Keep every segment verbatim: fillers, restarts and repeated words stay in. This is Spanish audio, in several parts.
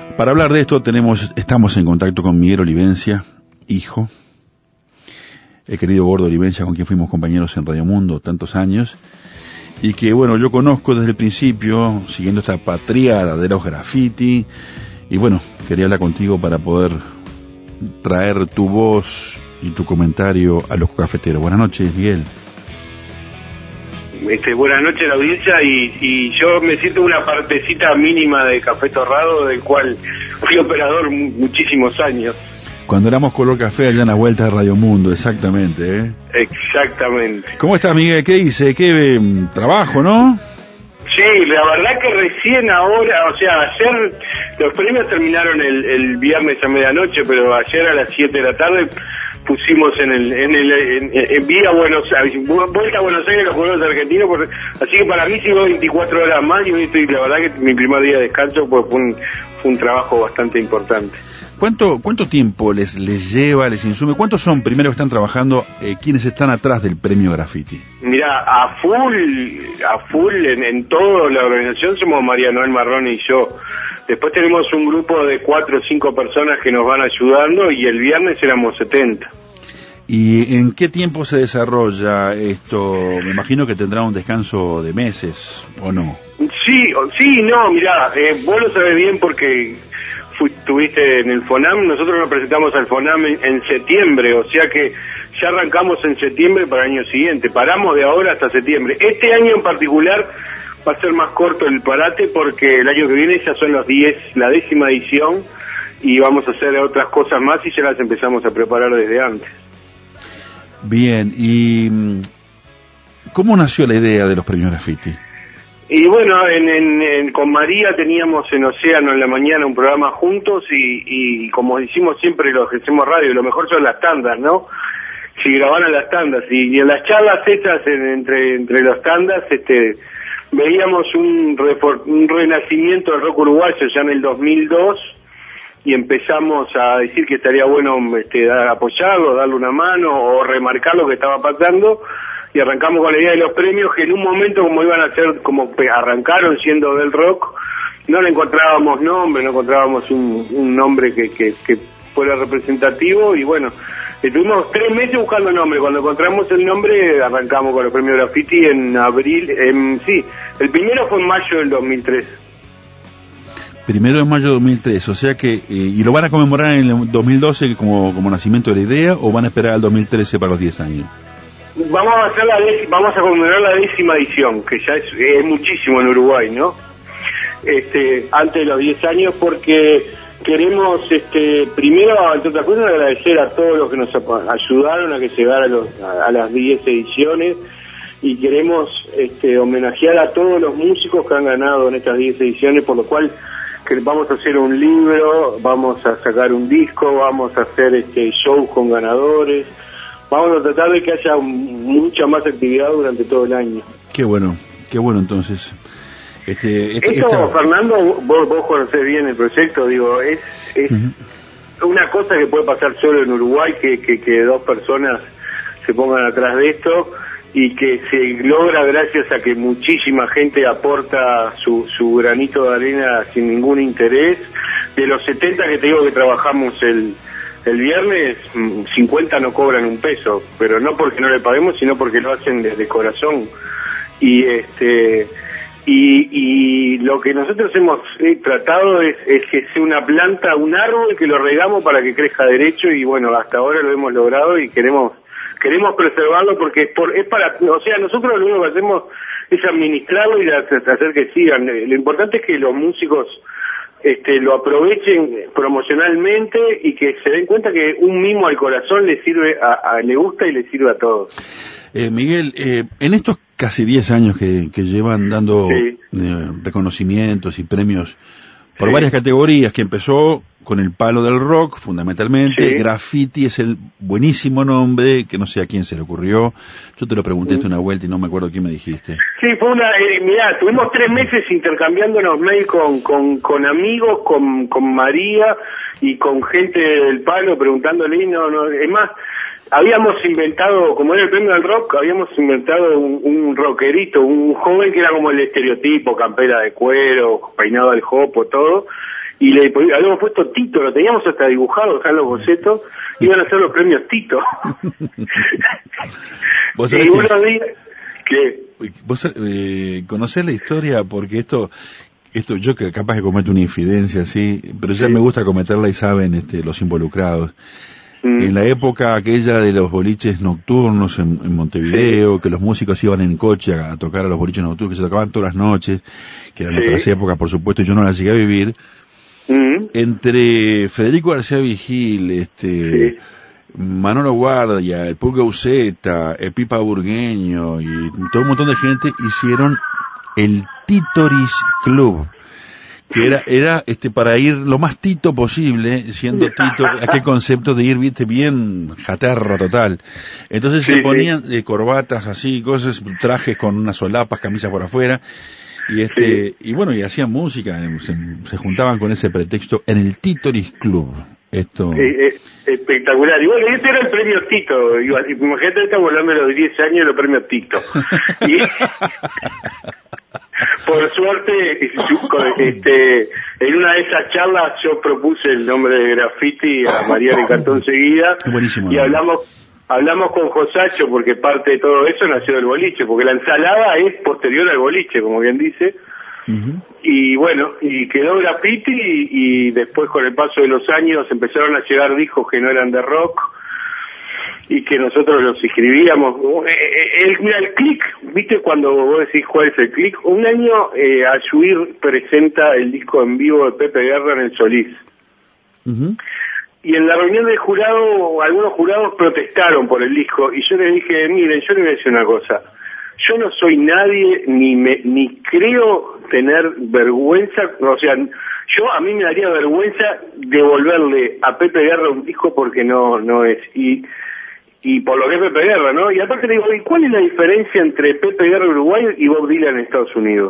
Para hablar de esto tenemos, estamos en contacto con Miguel Olivencia, hijo, el querido Gordo Olivencia, con quien fuimos compañeros en Radio Mundo tantos años, y que bueno, yo conozco desde el principio, siguiendo esta patriada de los graffiti, y bueno, quería hablar contigo para poder traer tu voz y tu comentario a los cafeteros. Buenas noches, Miguel. Este, buenas noches a la audiencia, y, y yo me siento una partecita mínima de Café Torrado, del cual fui operador mu muchísimos años. Cuando éramos Color Café allá en la vuelta de Radio Mundo, exactamente, ¿eh? Exactamente. ¿Cómo estás, Miguel? ¿Qué dice? ¿Qué eh, trabajo, no? Sí, la verdad que recién ahora, o sea, ayer los premios terminaron el, el viernes a medianoche, pero ayer a las siete de la tarde pusimos en el en el en, en vía Buenos Aires, vuelta a Buenos Aires los Juegos Argentinos, porque, así que para mí sigo veinticuatro horas más, y hoy estoy, la verdad que mi primer día de descanso pues fue un, fue un trabajo bastante importante. ¿Cuánto cuánto tiempo les les lleva, les insume? ¿Cuántos son primero que están trabajando, eh, quienes están atrás del premio Graffiti? Mira, a full, a full en, en toda la organización somos María Noel Marrone y yo. Después tenemos un grupo de cuatro o cinco personas que nos van ayudando, y el viernes éramos setenta. ¿Y en qué tiempo se desarrolla esto? Me imagino que tendrá un descanso de meses, ¿o no? Sí, sí, no, mirá, eh, vos lo sabés bien porque estuviste en el FONAM. Nosotros nos presentamos al FONAM en, en septiembre, o sea que ya arrancamos en septiembre para el año siguiente. Paramos de ahora hasta septiembre. Este año en particular va a ser más corto el parate, porque el año que viene ya son los diez, la décima edición, y vamos a hacer otras cosas más y ya las empezamos a preparar desde antes. Bien, ¿y cómo nació la idea de los premios Graffiti? Y bueno, en, en, en, con María teníamos en Océano en la mañana un programa juntos, y, y como decimos siempre los que hacemos radio, lo mejor son las tandas, ¿no? Si grabaran las tandas, y, y en las charlas estas, en, entre entre los tandas, este veíamos un, refor, un renacimiento del rock uruguayo ya en el dos mil dos, y empezamos a decir que estaría bueno este, dar, apoyarlo, darle una mano o remarcar lo que estaba pasando, y arrancamos con la idea de los premios, que en un momento, como iban a ser, como arrancaron siendo del rock, no le encontrábamos nombre, no encontrábamos un, un nombre que, que, que fuera representativo, y bueno, estuvimos tres meses buscando nombre. Cuando encontramos el nombre, arrancamos con los premios Graffiti en abril, en, sí, el primero fue en mayo del dos mil tres. Primero de mayo de dos mil tres, o sea que, eh, ¿y lo van a conmemorar en el dos mil doce como, como nacimiento de la idea, o van a esperar al dos mil trece para los diez años? Vamos a hacer la décima, vamos a conmemorar la décima edición, que ya es, es muchísimo en Uruguay, ¿no? Este, antes de los diez años, porque queremos, este, primero, entre otras cosas, agradecer a todos los que nos ayudaron a que llegara a, los, a, a las diez ediciones, y queremos este, homenajear a todos los músicos que han ganado en estas diez ediciones, por lo cual que vamos a hacer un libro, vamos a sacar un disco, vamos a hacer este shows con ganadores, vamos a tratar de que haya mucha más actividad durante todo el año. Qué bueno, qué bueno entonces. Este, este, Esto, esta... Fernando, vos, vos conocés bien el proyecto, digo, es, es uh-huh. una cosa que puede pasar solo en Uruguay, que, que, que dos personas se pongan atrás de esto, y que se logra gracias a que muchísima gente aporta su, su granito de arena sin ningún interés. De los setenta que te digo que trabajamos el, el viernes, cincuenta no cobran un peso, pero no porque no le paguemos, sino porque lo hacen desde corazón. Y este y, y lo que nosotros hemos eh, tratado es, es que sea una planta, un árbol que lo regamos para que crezca derecho, y bueno, hasta ahora lo hemos logrado, y queremos queremos preservarlo porque es, por, es para, o sea, nosotros lo único que hacemos es administrarlo y hacer que sigan. Lo importante es que los músicos este, lo aprovechen promocionalmente, y que se den cuenta que un mimo al corazón le sirve a, a le gusta y le sirve a todos. Eh, Miguel, eh, en estos casi diez años que, que llevan dando sí. eh, reconocimientos y premios por sí. varias categorías, que empezó con el palo del rock, fundamentalmente, sí. Graffiti es el buenísimo nombre, que no sé a quién se le ocurrió. Yo te lo pregunté sí. una vuelta y no me acuerdo quién me dijiste. Sí, fue una, eh, mirá, tuvimos tres meses intercambiándonos mail con, con, con amigos, con, con María y con gente del palo, preguntándole, y no, no, es más, habíamos inventado, como era el premio del rock, habíamos inventado un, un rockerito, un joven que era como el estereotipo, campera de cuero, peinado al jopo, todo. y le habíamos puesto Tito, lo teníamos hasta dibujado acá en los bocetos, iban a ser los premios Tito. ¿Vos y unos que... días que... ¿Vos eh, conocés la historia? Porque esto... Esto yo que capaz que cometo una infidencia, sí, pero ya sí. me gusta cometerla y saben este, los involucrados. Mm. En la época aquella de los boliches nocturnos en, en Montevideo, sí. que los músicos iban en coche a, a tocar a los boliches nocturnos, que se tocaban todas las noches, que eran sí. otras épocas, por supuesto, y yo no las llegué a vivir, mm. entre Federico García Vigil, este... Sí. Manolo Guardia, el Pulga Uceta, el Pipa Burgueño y todo un montón de gente hicieron el Títoris Club, que era era este para ir lo más tito posible, siendo tito, aquel concepto de ir, viste, bien jaterro total. Entonces sí, se ponían sí. eh, corbatas así, cosas, trajes con unas solapas, camisas por afuera, y este sí. y bueno, y hacían música, se, se juntaban con ese pretexto en el Títoris Club. Esto... Eh, eh, espectacular. Y bueno, este era el premio Tito. Imagínate, estamos hablando de los diez años de los premios Tito. Y, por suerte, este, en una de esas charlas yo propuse el nombre de Graffiti, a María le encantó enseguida. Buenísimo. Y hablamos hablamos con Josacho, porque parte de todo eso nació del boliche, porque la ensalada es posterior al boliche, como bien dice. Uh-huh. Y bueno, y quedó Graffiti y, y después con el paso de los años empezaron a llegar discos que no eran de rock y que nosotros los escribíamos. El, mira, el click, ¿viste cuando vos decís cuál es el click? Un año eh, Ayuir presenta el disco en vivo de Pepe Guerra en el Solís. Uh-huh. Y en la reunión del jurado, algunos jurados protestaron por el disco y yo les dije, miren, yo les voy a decir una cosa. Yo no soy nadie, ni me, ni creo tener vergüenza, o sea, yo a mí me daría vergüenza devolverle a Pepe Guerra un disco porque no no es, y y por lo que es Pepe Guerra, ¿no? Y aparte le digo, ¿y cuál es la diferencia entre Pepe Guerra uruguayo y Bob Dylan en Estados Unidos?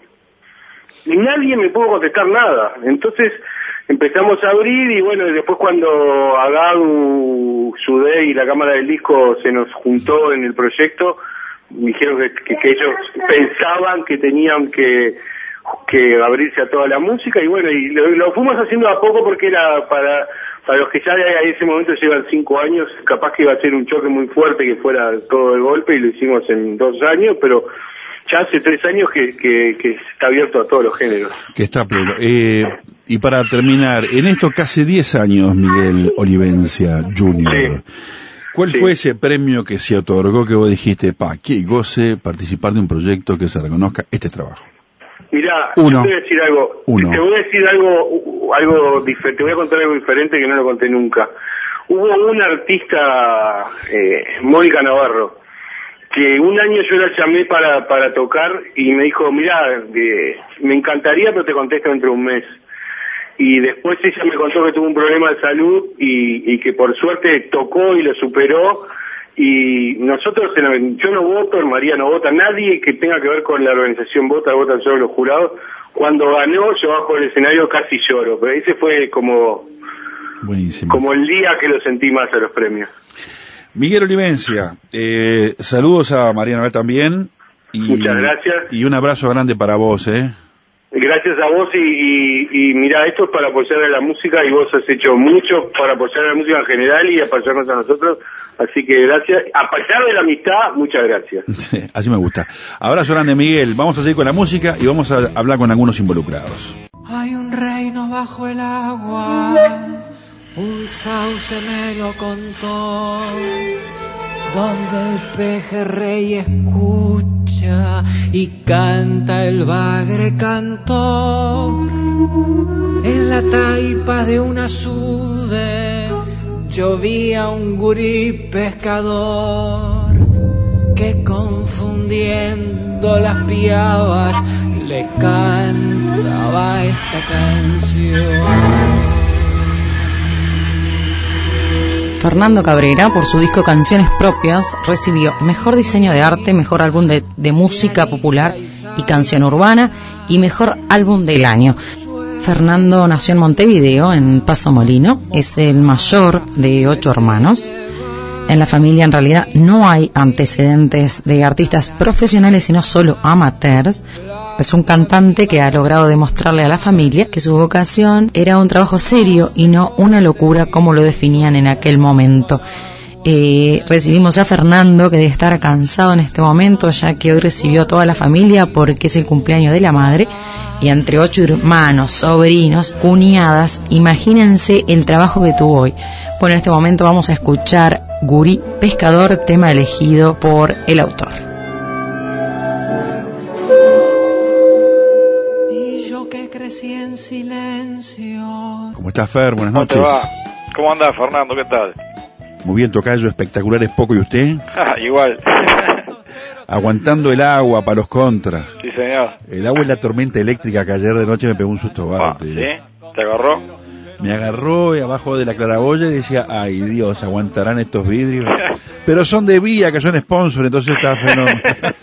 Y nadie me pudo contestar nada, entonces empezamos a abrir y bueno, y después cuando Agadu, Sudé y la cámara del disco se nos juntó en el proyecto, me dijeron que, que, que ellos pensaban que tenían que que abrirse a toda la música y bueno, y lo, lo fuimos haciendo a poco porque era para para los que ya en ese momento llevan cinco años, capaz que iba a ser un choque muy fuerte que fuera todo de golpe y lo hicimos en dos años, pero ya hace tres años que, que, que está abierto a todos los géneros. Que está pleno. Eh, y para terminar, en estos casi diez años, Miguel Olivencia junior, sí. ¿Cuál sí. fue ese premio que se otorgó que vos dijiste, pa, qué goce participar de un proyecto que se reconozca este trabajo? Mirá, Uno. te voy a decir algo, Uno. te voy a decir algo, algo diferente, te voy a contar algo diferente que no lo conté nunca. Hubo una artista, eh, Mónica Navarro, que un año yo la llamé para para tocar y me dijo, mirá, eh, me encantaría, pero te contesto dentro de un mes. Y después ella me contó que tuvo un problema de salud y, y que por suerte tocó y lo superó. Y nosotros, yo no voto, María no vota, nadie que tenga que ver con la organización vota, votan solo los jurados. Cuando ganó, yo bajo el escenario casi lloro, pero ese fue como, Buenísimo. como el día que lo sentí más a los premios. Miguel Olivencia, eh, saludos a María Noel también. Y, Muchas gracias. Y un abrazo grande para vos, ¿eh? Gracias a vos y, y, y mira, esto es para apoyar a la música y vos has hecho mucho para apoyar a la música en general y apoyarnos a nosotros, así que gracias. A pesar de la amistad, muchas gracias. Sí, así me gusta. Abrazo grande, Miguel. Vamos a seguir con la música y vamos a hablar con algunos involucrados. Hay un reino bajo el agua, un sauce me lo contó, donde el pejerrey escucha y canta el bagre cantor. En la taipa de una sude llovía un gurí pescador que confundiendo las piabas le cantaba esta canción. Fernando Cabrera, por su disco Canciones Propias, recibió Mejor Diseño de Arte, Mejor Álbum de, de Música Popular y Canción Urbana y Mejor Álbum del Año. Fernando nació en Montevideo, en Paso Molino, es el mayor de ocho hermanos En la familia en realidad no hay antecedentes de artistas profesionales, sino solo amateurs. Es un cantante que ha logrado demostrarle a la familia que su vocación era un trabajo serio y no una locura como lo definían en aquel momento. Eh, recibimos a Fernando, que debe estar cansado en este momento, ya que hoy recibió a toda la familia porque es el cumpleaños de la madre, y entre ocho hermanos, sobrinos, cuñadas, imagínense el trabajo que tuvo hoy. Bueno, en este momento vamos a escuchar Gurí Pescador, tema elegido por el autor. Y yo que crecí en silencio. ¿Cómo estás, Fer? Buenas ¿Cómo noches. te va? ¿Cómo andás, Fernando? ¿Qué tal? Muy bien, tocayo, espectacular es poco, ¿y usted? Igual. Aguantando el agua para los contras. Sí, señor. El agua es la tormenta eléctrica que ayer de noche me pegó un susto Ah, bárbaro. ¿sí? ¿Te agarró? Me agarró abajo de la claraboya y decía, ay Dios, ¿aguantarán estos vidrios? Pero son de Vía, que son sponsor, entonces está fenómeno.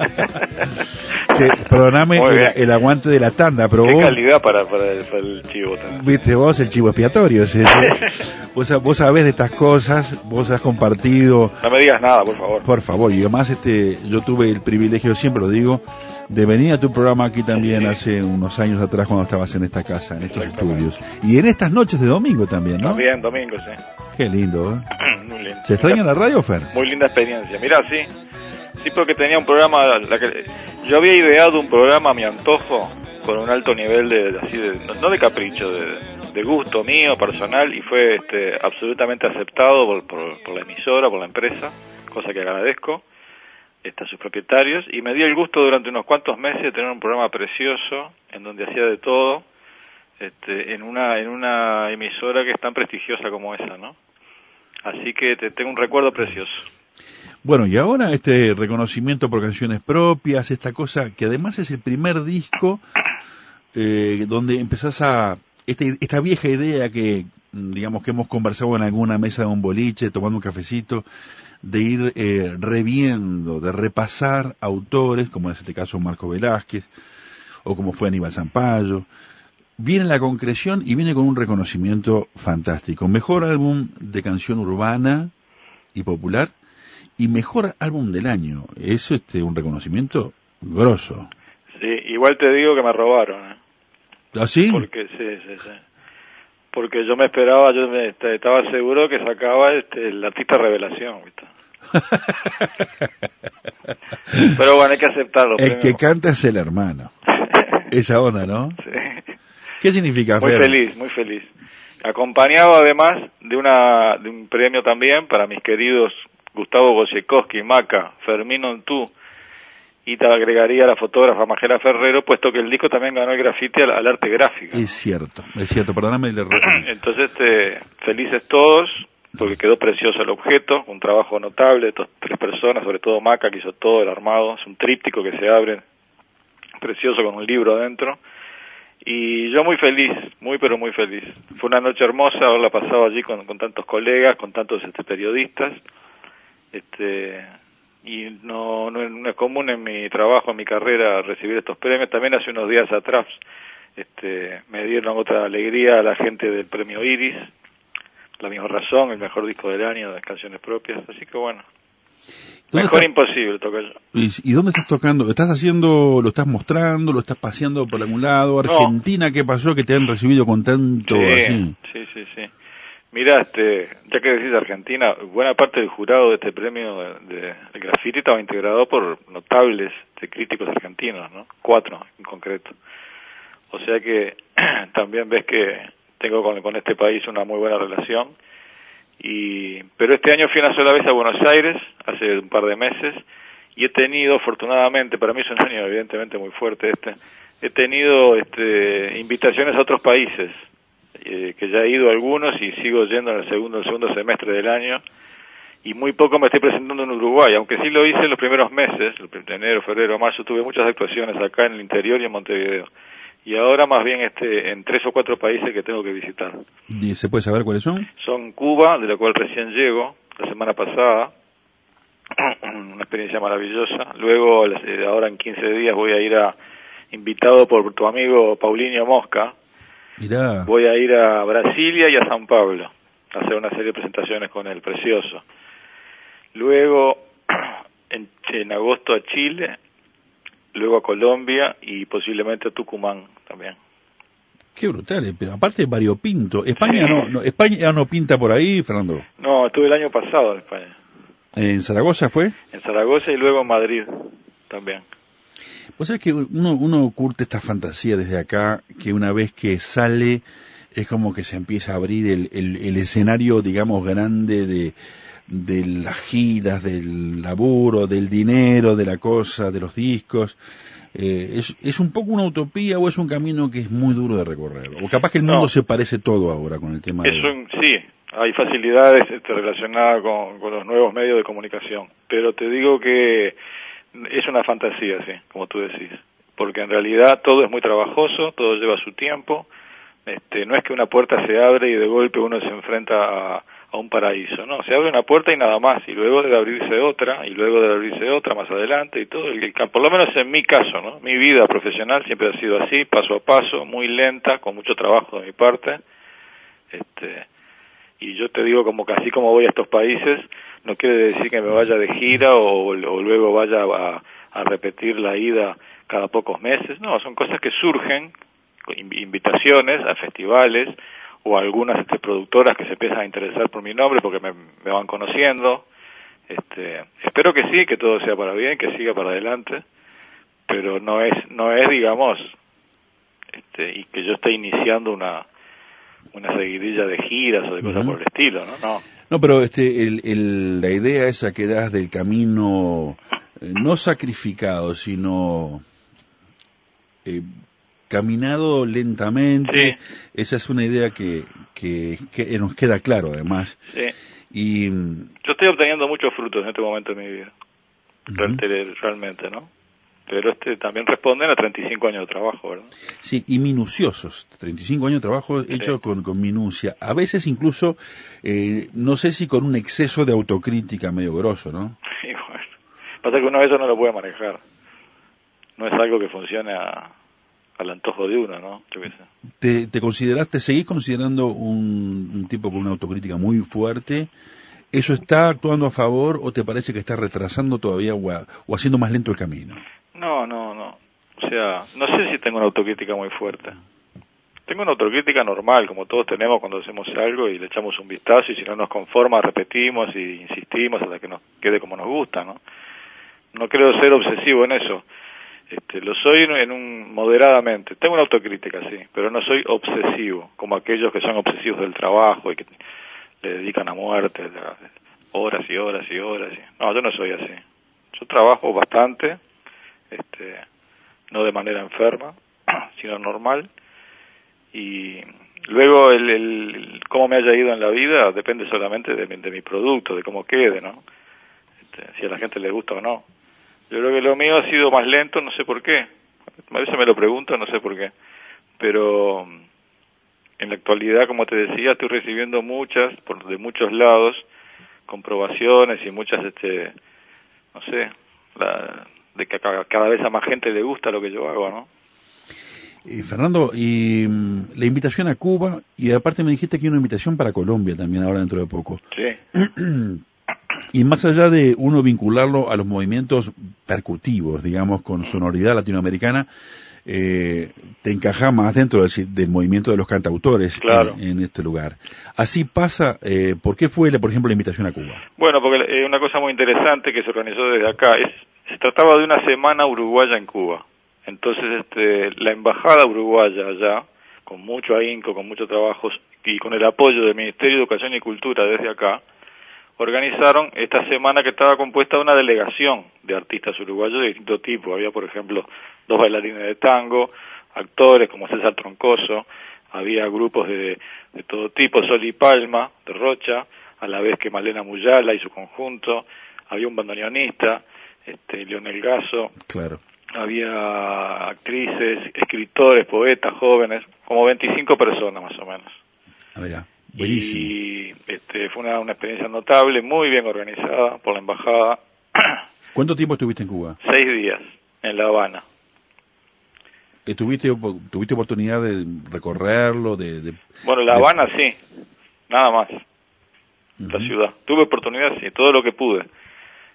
Sí, perdóname el, el aguante de la tanda, pero Qué vos... calidad para, para, el, para el chivo también. Viste vos, el chivo expiatorio. ¿Sí? vos, vos sabés de estas cosas, vos has compartido... No me digas nada, por favor. Por favor, y además este, yo tuve el privilegio, siempre lo digo, de venir a tu programa aquí también sí. hace unos años atrás cuando estabas en esta casa, en estos estudios. Y en estas noches de domingo también, ¿no? También, domingo, sí. Qué lindo, ¿eh? Muy lindo. ¿Se extraña la radio, Fer? Muy linda experiencia. Mirá, sí. Sí, porque tenía un programa, la que, yo había ideado un programa a mi antojo, con un alto nivel de, así de, no, no de capricho, de, de gusto mío, personal, y fue este, absolutamente aceptado por, por, por la emisora, por la empresa, cosa que agradezco. A sus propietarios, y me dio el gusto durante unos cuantos meses de tener un programa precioso en donde hacía de todo, este, en una en una emisora que es tan prestigiosa como esa, ¿no? Así que te, tengo un recuerdo precioso. Bueno, y ahora este reconocimiento por canciones propias, esta cosa que además es el primer disco eh, donde empezás a este, esta vieja idea que digamos que hemos conversado en alguna mesa de un boliche tomando un cafecito, de ir eh, reviendo, de repasar autores, como en este caso Marco Velázquez, o como fue Aníbal Zampayo. Viene la concreción y viene con un reconocimiento fantástico. Mejor álbum de canción urbana y popular, y mejor álbum del año. Es este un reconocimiento grosso. Sí, igual te digo que me robaron, ¿eh? ¿Ah, sí? Porque, sí, sí, sí. Porque yo me esperaba, yo me, estaba seguro que sacaba este, el artista revelación, ¿viste? Pero bueno, hay que aceptarlo. El que canta es el hermano. Esa onda, ¿no? Sí. ¿Qué significa, Muy Fer? feliz, muy feliz. Acompañado además de una de un premio también para mis queridos Gustavo Wojciechowski, Maca, Fermín Ontú, y te agregaría la fotógrafa Majela Ferrero, puesto que el disco también ganó el graffiti al, al arte gráfico. Es cierto, es cierto, perdóname el error. Entonces, este, felices todos, porque quedó precioso el objeto, un trabajo notable de estas tres personas, sobre todo Maca, que hizo todo el armado, es un tríptico que se abre, precioso, con un libro adentro, y yo muy feliz, muy pero muy feliz. Fue una noche hermosa haberla pasado allí con, con tantos colegas, con tantos este, periodistas, este... y no, no, no es común en mi trabajo, en mi carrera, recibir estos premios. También hace unos días atrás este, me dieron otra alegría a la gente del premio Iris, La Misma Razón, el mejor disco del año de canciones propias, así que bueno, mejor está? Imposible tocar yo. ¿Y, ¿Y dónde estás tocando? ¿Estás haciendo, lo estás mostrando, lo estás paseando por algún lado? ¿Argentina? No. ¿Qué pasó que te han recibido con tanto sí, así? Sí, sí, sí. Mira, este, ya que decís Argentina, buena parte del jurado de este premio de, de, de graffiti estaba integrado por notables de críticos argentinos, ¿no? Cuatro en concreto. O sea que también ves que tengo con, con este país una muy buena relación. Y pero este año fui una sola vez a Buenos Aires, hace un par de meses, y he tenido, afortunadamente, para mí es un año evidentemente muy fuerte este, he tenido este, invitaciones a otros países. Eh, que ya he ido a algunos y sigo yendo en el segundo el segundo semestre del año, y muy poco me estoy presentando en Uruguay, aunque sí lo hice en los primeros meses, el enero, febrero, marzo, tuve muchas actuaciones acá en el interior y en Montevideo, y ahora más bien este en tres o cuatro países que tengo que visitar. ¿Y se puede saber cuáles son? Son Cuba, de la cual recién llego, la semana pasada, una experiencia maravillosa. Luego, ahora en quince días voy a ir a, invitado por tu amigo Paulinho Mosca, Mirá. Voy a ir a Brasilia y a San Pablo a hacer una serie de presentaciones con él, precioso. luego en, en agosto a Chile, luego a Colombia y posiblemente a Tucumán también. Qué brutal, eh, pero aparte variopinto. España no, no, España no pinta por ahí, Fernando. No, estuve el año pasado en España. ¿En Zaragoza fue? En Zaragoza y luego en Madrid también. Pues es que uno, uno curte esta fantasía desde acá, que una vez que sale es como que se empieza a abrir el, el, el escenario, digamos, grande de, de las giras, del laburo, del dinero, de la cosa, de los discos. Eh, es, ¿Es un poco una utopía o es un camino que es muy duro de recorrer? O capaz que el mundo no. se parece todo ahora con el tema es de... un, sí, hay facilidades este, relacionadas con, con los nuevos medios de comunicación, pero te digo que es una fantasía, sí, como tú decís, porque en realidad todo es muy trabajoso, todo lleva su tiempo, este, no es que una puerta se abre y de golpe uno se enfrenta a, a un paraíso, no, se abre una puerta y nada más, y luego debe abrirse otra, y luego debe abrirse otra más adelante, y todo, el, el, por lo menos en mi caso, ¿no? Mi vida profesional siempre ha sido así, paso a paso, muy lenta, con mucho trabajo de mi parte, este, y yo te digo como que así como voy a estos países, no quiere decir que me vaya de gira o, o luego vaya a, a repetir la ida cada pocos meses, no, son cosas que surgen, invitaciones a festivales, o algunas este, productoras que se empiezan a interesar por mi nombre porque me, me van conociendo. Este, espero que sí, que todo sea para bien, que siga para adelante, pero no es, no es, digamos, este, y que yo esté iniciando una una seguidilla de giras o de cosas uh-huh. por el estilo, ¿no? No, no pero este, el, el, la idea esa que das del camino eh, no sacrificado, sino eh, caminado lentamente, sí. Esa es una idea que, que, que nos queda claro además. Sí. Y yo estoy obteniendo muchos frutos en este momento de mi vida, uh-huh. realmente, ¿no? Pero este también responden a treinta y cinco años de trabajo, ¿verdad? Sí, y minuciosos, treinta y cinco años de trabajo sí. Hechos con, con minucia, a veces incluso, eh, no sé si con un exceso de autocrítica medio grosso, ¿no? Sí, bueno, pasa que uno eso no lo puede manejar, no es algo que funcione a... al antojo de uno, ¿no? Yo qué sé. ¿Te, te considerás, te seguís considerando un, un tipo con una autocrítica muy fuerte? ¿Eso está actuando a favor o te parece que está retrasando todavía o, a, o haciendo más lento el camino? No, no, no. O sea, no sé si tengo una autocrítica muy fuerte. Tengo una autocrítica normal, como todos tenemos cuando hacemos algo y le echamos un vistazo y si no nos conforma repetimos y insistimos hasta que nos quede como nos gusta, ¿no? No creo ser obsesivo en eso. Este, lo soy en un moderadamente. Tengo una autocrítica, sí, pero no soy obsesivo, como aquellos que son obsesivos del trabajo y que le dedican a muerte horas y horas y horas. No, yo no soy así. Yo trabajo bastante, este, no de manera enferma, sino normal. Y luego el, el, el cómo me haya ido en la vida depende solamente de mi, de mi producto, de cómo quede, ¿no? Este, si a la gente le gusta o no. Yo creo que lo mío ha sido más lento, no sé por qué. A veces me lo pregunto, no sé por qué. Pero en la actualidad, como te decía, estoy recibiendo muchas, por de muchos lados, comprobaciones y muchas, este, no sé, la, de que cada, cada vez a más gente le gusta lo que yo hago, ¿no? Eh, Fernando, y um, la invitación a Cuba, y aparte me dijiste que hay una invitación para Colombia también ahora dentro de poco. Sí. Y más allá de uno vincularlo a los movimientos percutivos, digamos, con sonoridad latinoamericana, eh, te encaja más dentro del, del movimiento de los cantautores claro. en, en este lugar. Así pasa, eh, ¿por qué fue, por ejemplo, la invitación a Cuba? Bueno, porque eh, una cosa muy interesante que se organizó desde acá, es se trataba de una semana uruguaya en Cuba. Entonces, este, la embajada uruguaya allá, con mucho ahínco, con mucho trabajo y con el apoyo del Ministerio de Educación y Cultura desde acá, organizaron esta semana que estaba compuesta de una delegación de artistas uruguayos de distinto tipo. Había, por ejemplo, dos bailarines de tango, actores como César Troncoso, había grupos de, de todo tipo, Sol y Palma, de Rocha, a la vez que Malena Muyala y su conjunto, había un bandoneonista, este, Leonel Gasso, claro. Había actrices, escritores, poetas, jóvenes, como veinticinco personas más o menos. A ver, buenísimo. Y este, fue una, una experiencia notable, muy bien organizada por la embajada. ¿Cuánto tiempo estuviste en Cuba? Seis días, en La Habana. ¿Tuviste, tuviste oportunidad de recorrerlo? De, de Bueno, La Habana de... sí, nada más, uh-huh. La ciudad. Tuve oportunidad, sí, todo lo que pude.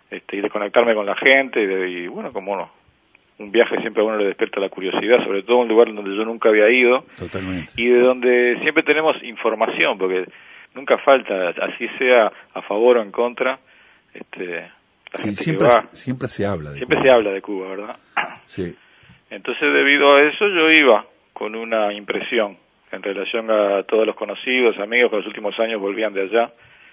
este, y desconectarme con la gente, y, de, y bueno, como no, un viaje siempre a uno le despierta la curiosidad, sobre todo un lugar donde yo nunca había ido. Totalmente. Y de donde siempre tenemos información, porque nunca falta, así sea a favor o en contra, este, la Sí, gente siempre, que va, siempre se habla de siempre Cuba. se habla de Cuba, ¿verdad? Sí. Entonces, debido a eso, yo iba con una impresión en relación a todos los conocidos, amigos que en los últimos años volvían de allá.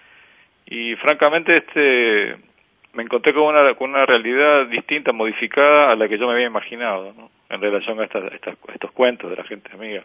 Y francamente, este, me encontré con una, con una realidad distinta, modificada a la que yo me había imaginado, ¿no? En relación a, estas, estas, estos cuentos de la gente amiga.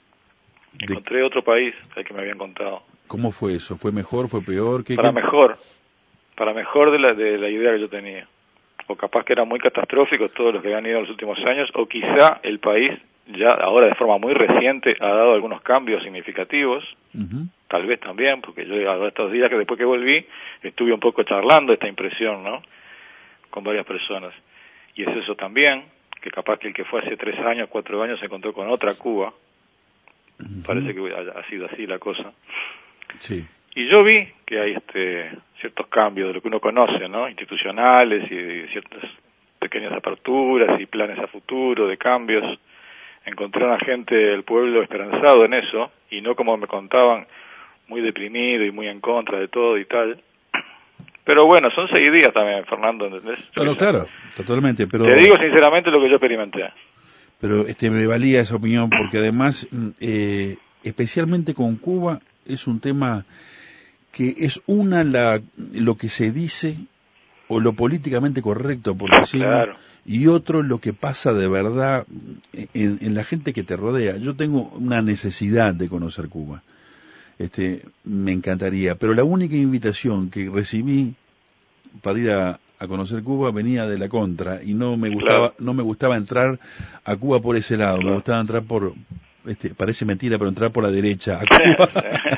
De- Encontré otro país al que me habían contado. ¿Cómo fue eso? ¿Fue mejor? ¿Fue peor? ¿Qué, Para qué- mejor, para mejor de la, de la idea que yo tenía. O capaz que eran muy catastróficos todos los que habían ido en los últimos años, o quizá el país ya ahora de forma muy reciente ha dado algunos cambios significativos, Ujú. tal vez también, porque yo a estos días que después que volví estuve un poco charlando esta impresión, ¿no? Con varias personas. Y es eso también, que capaz que el que fue hace tres años, cuatro años se encontró con otra Cuba. Ujú. Parece que ha, ha sido así la cosa. Sí. Y yo vi que hay este ciertos cambios de lo que uno conoce, ¿no? Institucionales y, y ciertas pequeñas aperturas y planes a futuro de cambios. Encontré a una gente del pueblo esperanzado en eso, y no como me contaban, muy deprimido y muy en contra de todo y tal. Pero bueno, son seis días también, Fernando, ¿entendés? Claro, claro, totalmente, pero... Te digo sinceramente lo que yo experimenté. Pero este me valía esa opinión porque además, mm, eh, especialmente con Cuba, es un tema que es una la lo que se dice o lo políticamente correcto, por decirlo, Claro. y otro lo que pasa de verdad en, en la gente que te rodea. Yo tengo una necesidad de conocer Cuba. Este, me encantaría, pero la única invitación que recibí para ir a, a conocer Cuba venía de la contra y no me gustaba, Claro. no me gustaba entrar a Cuba por ese lado, Claro. me gustaba entrar por, este, parece mentira, pero entrar por la derecha a Cuba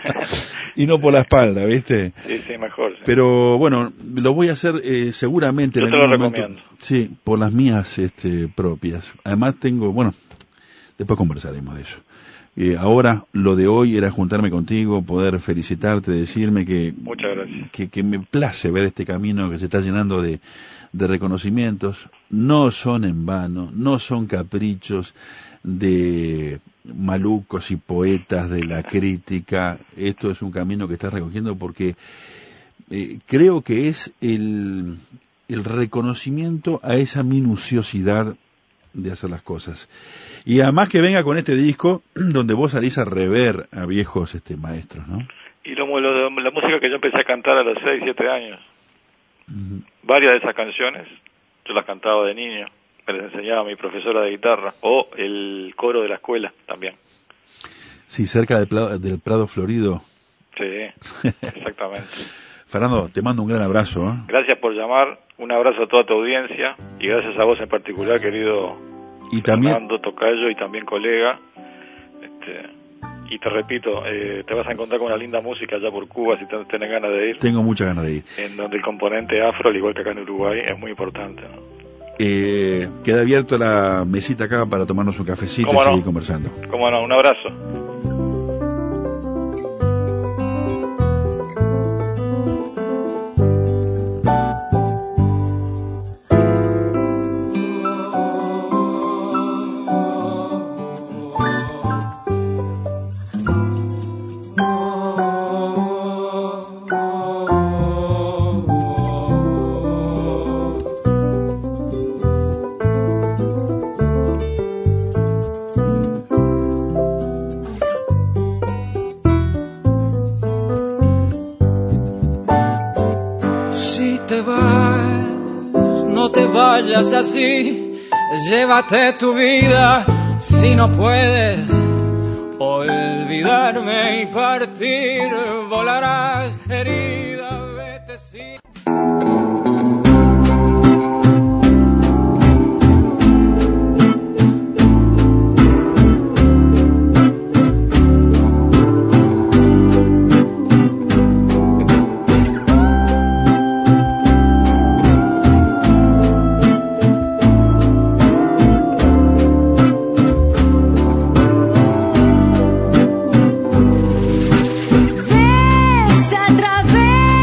y no por la espalda, ¿viste? Sí, sí, mejor. Sí. Pero bueno, lo voy a hacer eh, seguramente. Yo en te lo algún momento. recomiendo. Sí, por las mías este, propias. Además tengo, bueno, después conversaremos de eso. Eh, ahora lo de hoy era juntarme contigo, poder felicitarte, decirme que, Muchas gracias. que, que me place ver este camino que se está llenando de, de reconocimientos. No son en vano, no son caprichos de malucos y poetas de la crítica. Esto es un camino que estás recogiendo porque eh, creo que es el, el reconocimiento a esa minuciosidad de hacer las cosas. Y además que venga con este disco donde vos salís a rever a viejos este maestros, ¿no? Y lo, lo, la música que yo empecé a cantar a los seis, siete años. Uh-huh. Varias de esas canciones yo las cantaba de niño, me las enseñaba mi profesora de guitarra, o el coro de la escuela también. Sí, cerca del Prado, del Prado Florido. Sí, exactamente. Fernando, te mando un gran abrazo, ¿eh? Gracias por llamar, un abrazo a toda tu audiencia, y gracias a vos en particular, querido Y también, Fernando Tocayo, y también colega. Este, y te repito, eh, te vas a encontrar con una linda música allá por Cuba si te, tenés ganas de ir, tengo muchas ganas de ir. en donde el componente afro, al igual que acá en Uruguay, es muy importante, ¿no? Eh, queda abierto la mesita acá para tomarnos un cafecito y ¿Cómo no? seguir conversando. Cómo no, un abrazo. Si te vas, no te vayas así, llévate tu vida si no puedes olvidarme y partir, volarás herida, vete sin... Ves a través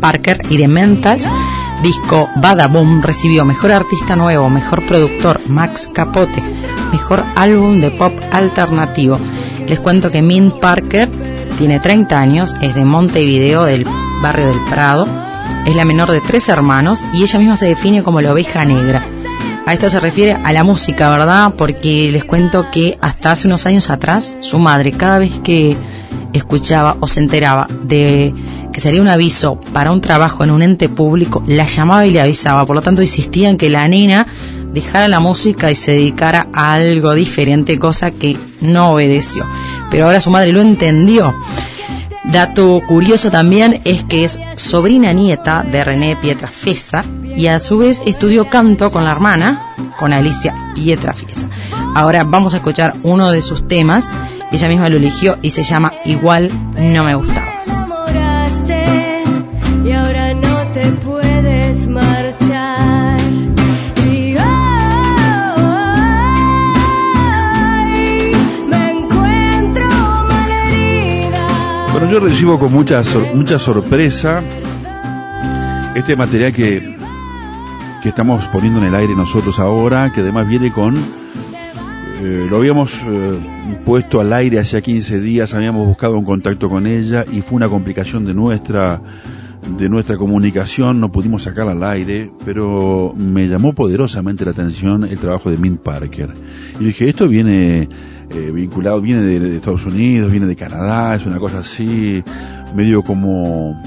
Parker y The Mentals. Disco Badaboom recibió Mejor Artista Nuevo, Mejor Productor Max Capote, Mejor Álbum de Pop Alternativo. Les cuento que Mint Parker tiene treinta años, es de Montevideo, del barrio del Prado, es la menor de tres hermanos y ella misma se define como la oveja negra. A esto se refiere a la música, ¿verdad? Porque les cuento que hasta hace unos años atrás, su madre, cada vez que escuchaba o se enteraba de que sería un aviso para un trabajo en un ente público, la llamaba y le avisaba. Por lo tanto, insistía en que la nena dejara la música y se dedicara a algo diferente, cosa que no obedeció. Pero ahora su madre lo entendió. Dato curioso también es que es sobrina nieta de René Pietrafiesa y a su vez estudió canto con la hermana, con Alicia Pietrafiesa. Ahora vamos a escuchar uno de sus temas, ella misma lo eligió y se llama Igual no me gustabas. Y ahora no te puedes marchar. Y ay, me encuentro malherida. Bueno, yo recibo con mucha sor- mucha sorpresa este material que, que estamos poniendo en el aire nosotros ahora, que además viene con... Eh, lo habíamos eh, puesto al aire hace quince días, habíamos buscado un contacto con ella y fue una complicación de nuestra de nuestra comunicación, no pudimos sacarla al aire, pero me llamó poderosamente la atención el trabajo de Mint Parker. Y dije, esto viene eh, vinculado, viene de, de Estados Unidos, viene de Canadá, es una cosa así, medio como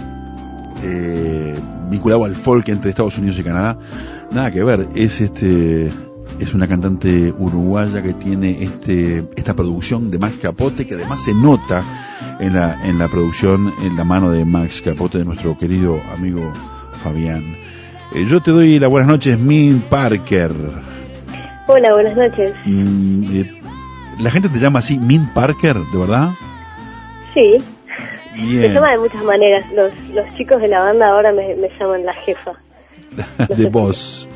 eh, vinculado al folk entre Estados Unidos y Canadá. Nada que ver, es este... es una cantante uruguaya que tiene este esta producción de Max Capote, que además se nota en la en la producción, en la mano de Max Capote, de nuestro querido amigo Fabián. Eh, yo te doy las buenas noches, Mint Parker. Hola, buenas noches. Mm, eh, ¿La gente te llama así, Mint Parker, de verdad? Sí. Bien. Me llama de muchas maneras. Los los chicos de la banda ahora me, me llaman la jefa. No de vos.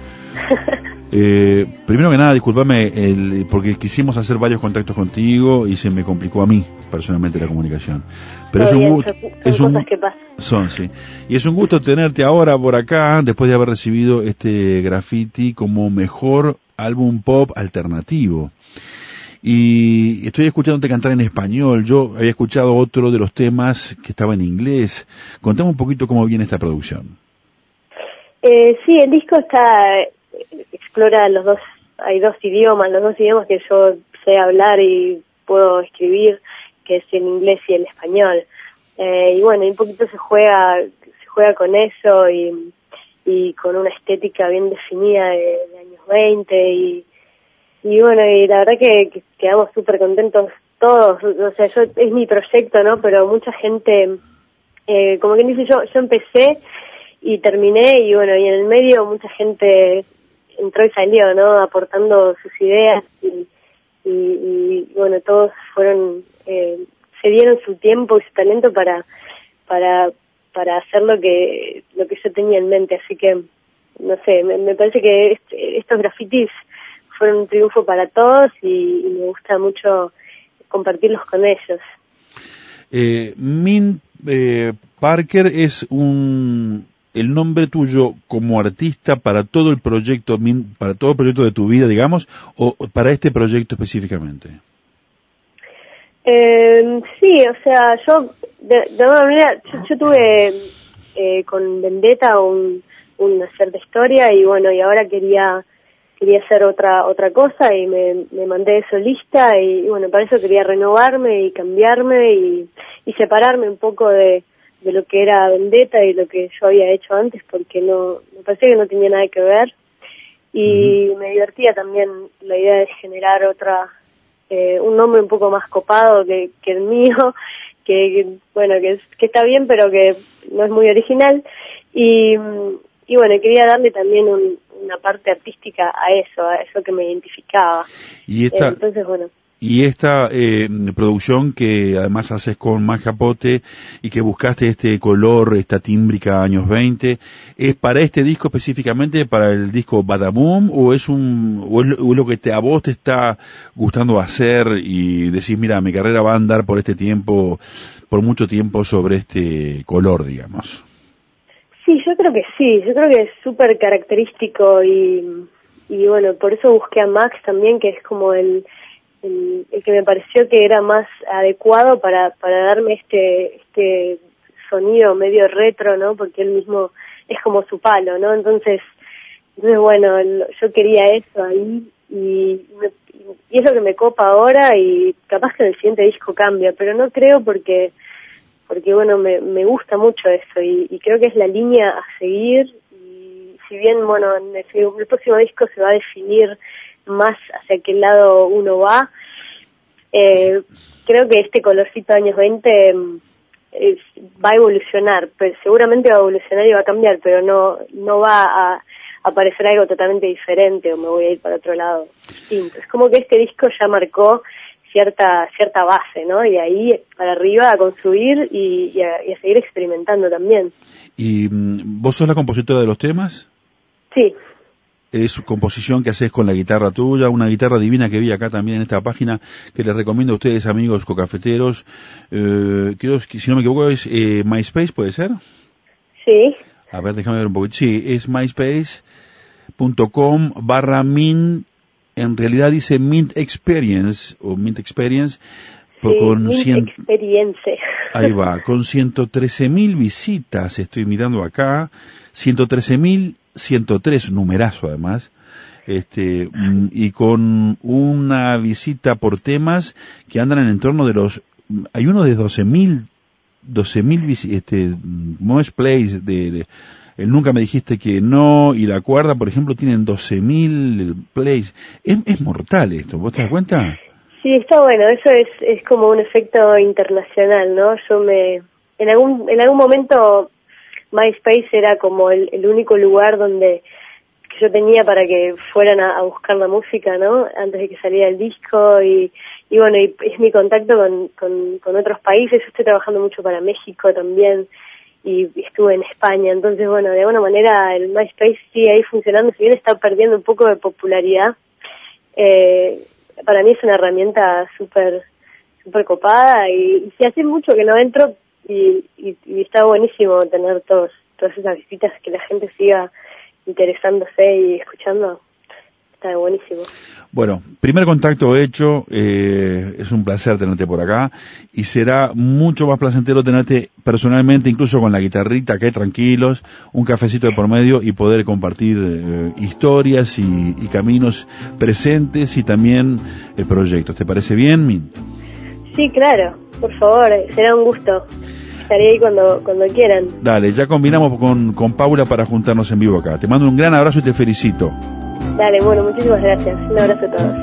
Eh, primero que nada, discúlpame, el, porque quisimos hacer varios contactos contigo y se me complicó a mí personalmente la comunicación. Pero Todo es un bien, gusto, son, son es un, cosas que pasan. Son, sí. Y es un gusto tenerte ahora por acá, después de haber recibido este graffiti como mejor álbum pop alternativo. Y estoy escuchándote cantar en español. Yo había escuchado otro de los temas que estaba en inglés. Contame un poquito cómo viene esta producción. Eh, sí, el disco está explora los dos, hay dos idiomas, los dos idiomas que yo sé hablar y puedo escribir, que es el inglés y el español. Eh, y bueno, y un poquito se juega, se juega con eso y, y con una estética bien definida de, de años veinte y, y bueno, y la verdad que, que quedamos súper contentos todos. O sea, yo es mi proyecto, ¿no? Pero mucha gente, eh, como quien dice, yo, yo empecé y terminé y bueno, y en el medio mucha gente entró y salió, ¿no? Aportando sus ideas y, y, y bueno, todos fueron, eh, se dieron su tiempo y su talento para, para, para hacer lo que, lo que yo tenía en mente, así que, no sé, me, me parece que este, estos grafitis fueron un triunfo para todos y, y me gusta mucho compartirlos con ellos. Eh, Mint eh, Parker es un el nombre tuyo como artista para todo el proyecto, para todo el proyecto de tu vida, digamos, o para este proyecto específicamente. Eh, sí, o sea, yo de, de alguna manera yo, yo tuve eh, con Vendetta un, un hacer de historia y bueno, y ahora quería quería hacer otra otra cosa y me, me mandé de solista y, y bueno, para eso quería renovarme y cambiarme y, y separarme un poco de de lo que era Vendetta y lo que yo había hecho antes, porque no me parecía que no tenía nada que ver y uh-huh. Me divertía también la idea de generar otra eh, un nombre un poco más copado que, que el mío, que, que bueno, que, que está bien pero que no es muy original y, y bueno, quería darle también un, una parte artística a eso, a eso que me identificaba. Y esta... eh, entonces bueno. Y esta eh, producción que además haces con Max Capote y que buscaste este color, esta tímbrica años veinte, ¿es para este disco específicamente, para el disco Badaboom, o es un o es lo que te, a vos te está gustando hacer y decís, mira, mi carrera va a andar por este tiempo, por mucho tiempo sobre este color, digamos? creo que sí, yo creo que es súper característico y, y bueno, por eso busqué a Max también, que es como el, el, el que me pareció que era más adecuado para, para darme este, este sonido medio retro, ¿no? Porque él mismo es como su palo, ¿no? Entonces, entonces bueno, el, yo quería eso ahí y, me, y es lo que me copa ahora y capaz que en el siguiente disco cambia, pero no creo porque porque bueno, me, me gusta mucho eso y, y creo que es la línea a seguir y si bien, bueno, en el, en el próximo disco se va a definir más hacia qué lado uno va, eh, creo que este colorcito años veinte es, va a evolucionar, pero seguramente va a evolucionar y va a cambiar, pero no, no va a aparecer algo totalmente diferente o me voy a ir para otro lado distinto. Es como que este disco ya marcó cierta cierta base, ¿no? Y ahí para arriba a construir y, y, a, y a seguir experimentando también. ¿Y vos sos la compositora de los temas? Sí. Es composición que haces con la guitarra tuya, una guitarra divina que vi acá también en esta página, que les recomiendo a ustedes, amigos cocafeteros. Eh, creo que, si no me equivoco, es eh, MySpace, ¿puede ser? Sí. A ver, déjame ver un poquito. Sí, es myspace.com barra mint. En realidad dice Mint Experience, o Mint Experience, sí, con Mint cien... Experience. Ahí va, con ciento trece mil visitas, estoy mirando acá, ciento trece mil ciento tres, numerazo además, este, y con una visita por temas que andan en el entorno de los, hay uno de doce mil, doce mil, este, most plays de, de el Nunca Me Dijiste Que No y La Cuerda, por ejemplo, tienen doce mil plays. Es, es mortal esto, ¿vos te das cuenta? Sí, está bueno, eso es es como un efecto internacional, ¿no? Yo me... En algún en algún momento MySpace era como el, el único lugar donde que yo tenía para que fueran a, a buscar la música, ¿no? Antes de que saliera el disco y, y bueno, y es mi contacto con, con, con otros países. Yo estoy trabajando mucho para México también y estuve en España, entonces bueno, de alguna manera el MySpace sigue ahí funcionando, si bien está perdiendo un poco de popularidad, eh, para mí es una herramienta súper súper copada y, y si hace mucho que no entro y, y, y está buenísimo tener todos todas esas visitas, que la gente siga interesándose y escuchando. Está buenísimo. Bueno, primer contacto hecho, eh, es un placer tenerte por acá y será mucho más placentero tenerte personalmente, incluso con la guitarrita, que tranquilos, un cafecito de por medio y poder compartir eh, historias y, y caminos presentes y también eh, proyectos. ¿Te parece bien, Min? Sí, claro, por favor, será un gusto. Estaré ahí cuando, cuando quieran. Dale, ya combinamos con, con Paula para juntarnos en vivo acá. Te mando un gran abrazo y te felicito. Dale, bueno, muchísimas gracias. Un abrazo a todos.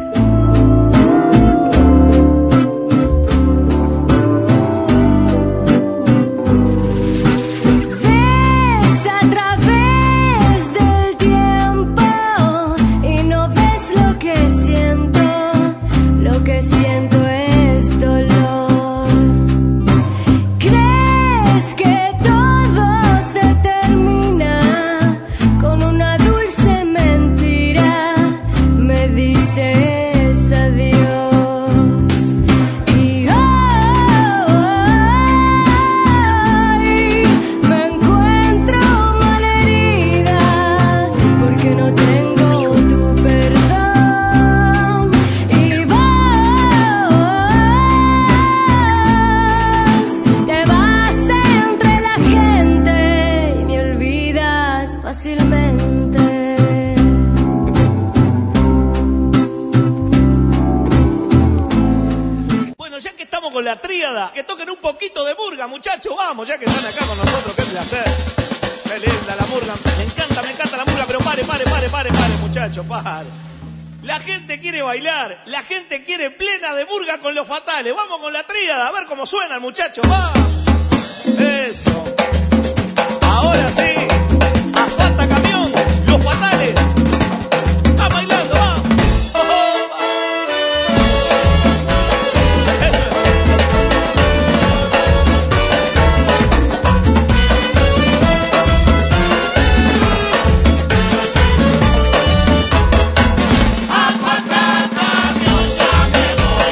Que toquen un poquito de murga, muchachos, vamos, ya que están acá con nosotros, qué placer. Qué linda la murga, me encanta, me encanta la murga, pero pare, pare, pare, pare, pare, muchachos, pare. La gente quiere bailar, la gente quiere plena de murga con Los Fatales. Vamos con la tríada, a ver cómo suenan, muchachos, vamos. Eso. Ahora sí, asfalta camión, Los Fatales. Está bailando, vamos.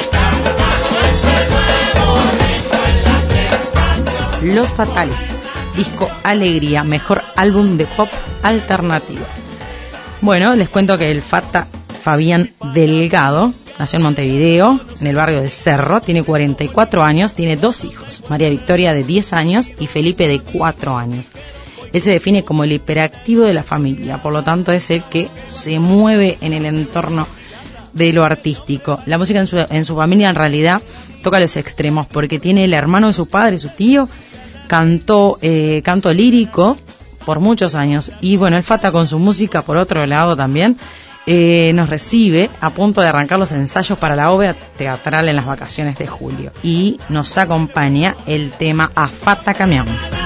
Los Fatales, disco Alegría, mejor álbum de pop alternativo. Bueno, les cuento que el Fata Fabián Delgado nació en Montevideo, en el barrio del Cerro, tiene cuarenta y cuatro años, tiene dos hijos, María Victoria de diez años y Felipe de cuatro años. Él se define como el hiperactivo de la familia, por lo tanto es el que se mueve en el entorno de lo artístico. La música en su, en su familia en realidad toca los extremos, porque tiene el hermano de su padre, su tío, cantó eh, canto lírico por muchos años, y bueno, el Fata con su música por otro lado también eh, nos recibe a punto de arrancar los ensayos para la obra teatral en las vacaciones de julio, y nos acompaña el tema A Fata Camión.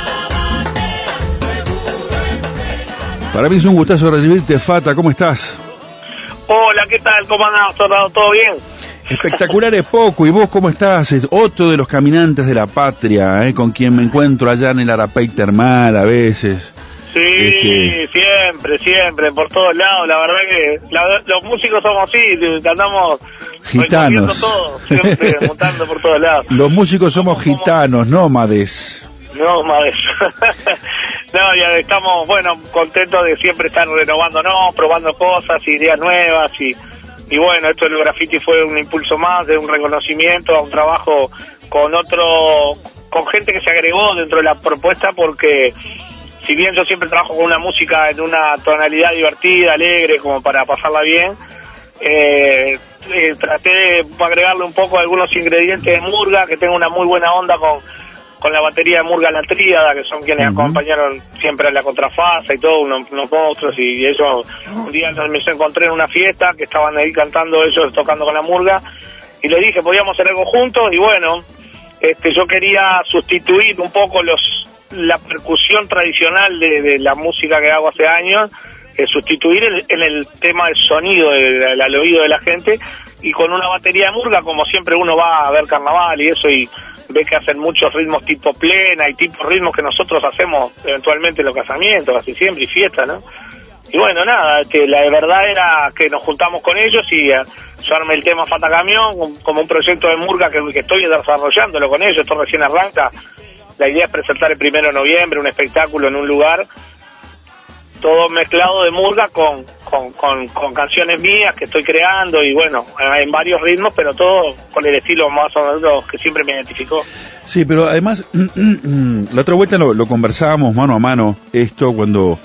Para mí es un gustazo recibirte, Fata, ¿cómo estás? Hola, ¿qué tal? ¿Cómo andás, Torrado? ¿Todo bien? Espectacular es poco, ¿y vos cómo estás? Es otro de los caminantes de la patria, ¿eh? Con quien me encuentro allá en el Arapey Termal a veces. Sí, este... siempre, siempre, por todos lados. La verdad que la, los músicos somos así, andamos gitanos. Todo, siempre montando por todos lados. Los músicos somos gitanos, nómades. Nómades. No, ya estamos, bueno, contentos de siempre estar renovándonos, probando cosas, ideas nuevas y, y bueno, esto del graffiti fue un impulso más, de un reconocimiento a un trabajo con otro, con gente que se agregó dentro de la propuesta, porque si bien yo siempre trabajo con una música en una tonalidad divertida, alegre, como para pasarla bien, eh, eh, traté de agregarle un poco algunos ingredientes de murga, que tenga una muy buena onda con con la batería de Murga La Tríada, que son quienes uh-huh. acompañaron siempre a la contrafasa y todo, unos, unos monstruos, y eso, un día me encontré en una fiesta, que estaban ahí cantando ellos, tocando con la murga, y le dije, podíamos hacer algo juntos, y bueno, este yo quería sustituir un poco los la percusión tradicional de, de la música que hago hace años, eh, sustituir el, en el tema del sonido, del, al oído de la gente, y con una batería de murga, como siempre uno va a ver carnaval y eso, y ve que hacen muchos ritmos tipo plena y tipo ritmos que nosotros hacemos eventualmente en los casamientos, así siempre, y fiesta, ¿no? Y bueno, nada, que la verdad era que nos juntamos con ellos y uh, yo armé el tema Fata Camión como un proyecto de murga que, que estoy desarrollándolo con ellos, esto recién arranca. La idea es presentar el primero de noviembre un espectáculo en un lugar, todo mezclado de murga con, con, con, con canciones mías que estoy creando, y bueno, en varios ritmos, pero todo con el estilo más o menos que siempre me identificó. Sí, pero además, la otra vuelta lo, lo conversábamos mano a mano, esto cuando...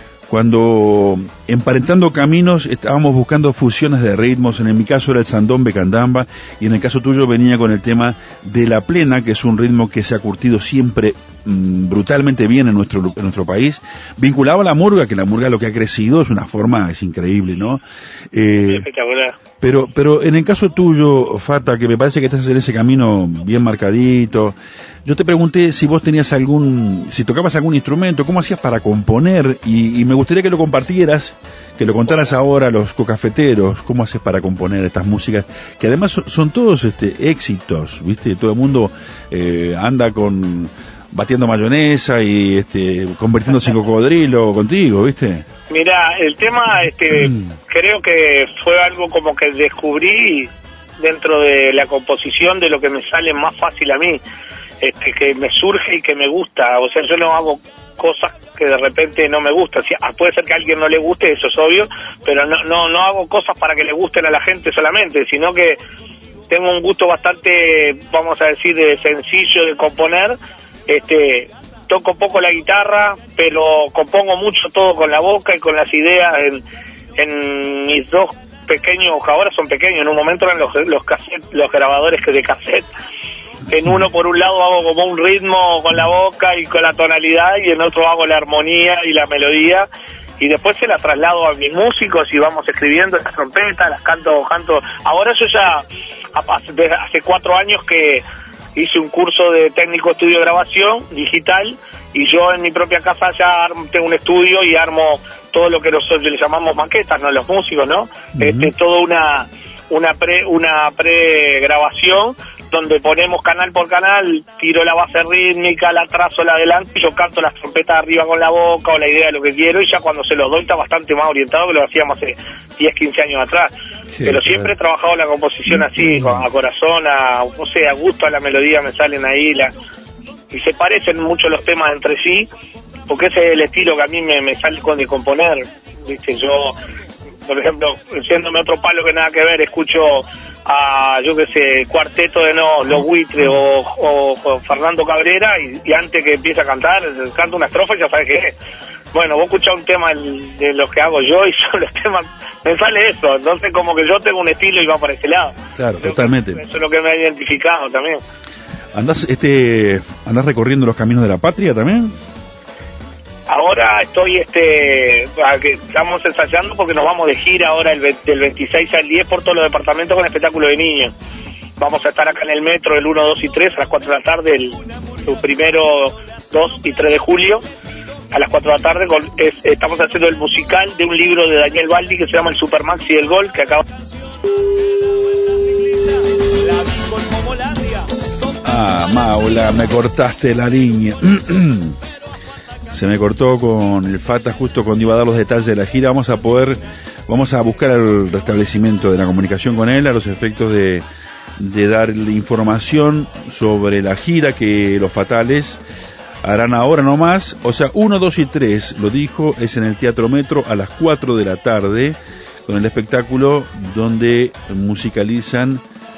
Cuando emparentando caminos estábamos buscando fusiones de ritmos, en mi caso era el sandombe candamba, y en el caso tuyo venía con el tema de la plena, que es un ritmo que se ha curtido siempre mmm, brutalmente bien en nuestro en nuestro país, vinculado a la murga, que la murga lo que ha crecido es una forma, es increíble, ¿no? Eh, Espectacular. Pero, pero en el caso tuyo, Fata, que me parece que estás en ese camino bien marcadito, yo te pregunté si vos tenías algún, si tocabas algún instrumento, cómo hacías para componer, y, y me gustaría que lo compartieras, que lo contaras ahora a los cocafeteros, cómo haces para componer estas músicas, que además son, son todos este, éxitos, ¿viste? Todo el mundo eh, anda con batiendo mayonesa y este, convirtiéndose en cocodrilo contigo, ¿viste? Mirá, el tema, este, mm. creo que fue algo como que descubrí dentro de la composición de lo que me sale más fácil a mí, este, que me surge y que me gusta. O sea, yo no hago cosas que de repente no me gustan. Si, ah, puede ser que a alguien no le guste, eso es obvio, pero no, no, no hago cosas para que le gusten a la gente solamente, sino que tengo un gusto bastante, vamos a decir, de sencillo de componer. Este, toco poco la guitarra, pero compongo mucho todo con la boca y con las ideas en, en mis dos pequeños, ahora son pequeños, en un momento eran los, los, cassette, los grabadores que de cassette. En uno por un lado hago como un ritmo con la boca y con la tonalidad, y en otro hago la armonía y la melodía, y después se la traslado a mis músicos y vamos escribiendo las trompetas, las canto, canto. Ahora yo ya hace, hace cuatro años que hice un curso de técnico estudio de grabación digital, y yo en mi propia casa ya armo, tengo un estudio y armo todo lo que nosotros le llamamos maquetas, ¿no? Los músicos, ¿no? Uh-huh. Este, toda una una pre una pregrabación donde ponemos canal por canal, tiro la base rítmica, la trazo, la adelanto, y yo canto las trompetas arriba con la boca o la idea de lo que quiero, y ya cuando se los doy está bastante más orientado que lo hacíamos hace diez, quince años atrás. Sí, pero siempre he trabajado la composición así, a corazón, a, o sea, a gusto, a la melodía me salen ahí, la, y se parecen mucho los temas entre sí, porque ese es el estilo que a mí me, me sale con de componer, ¿viste? Yo, por ejemplo, yéndome a otro palo que nada que ver, escucho a, yo qué sé, Cuarteto de No, Los Buitres o, o, o Fernando Cabrera, y, y antes que empiece a cantar, canta una estrofa y ya sabes qué es. Bueno, vos escuchás un tema de los que hago yo y yo los temas, me sale eso, entonces como que yo tengo un estilo y va para ese lado. Claro, Creo totalmente. Eso es lo que me ha identificado también. ¿Andás, este, andás recorriendo los caminos de la patria también? Ahora estoy, este, estamos ensayando porque nos vamos de gira ahora el, del veintiséis al diez por todos los departamentos con espectáculo de niños. Vamos a estar acá en el metro el uno, dos y tres a las cuatro de la tarde, el, el primero, dos y tres de julio. A las cuatro de la tarde con, es, estamos haciendo el musical de un libro de Daniel Baldi que se llama El Supermaxi del Gol, que acaba... Ah, Maula, me cortaste la línea. Se me cortó con el Fata justo cuando iba a dar los detalles de la gira. Vamos a poder, vamos a buscar el restablecimiento de la comunicación con él a los efectos de, de darle información sobre la gira que los Fatales harán ahora nomás. O sea, uno, dos y tres, lo dijo, es en el Teatro Metro a las cuatro de la tarde con el espectáculo donde musicalizan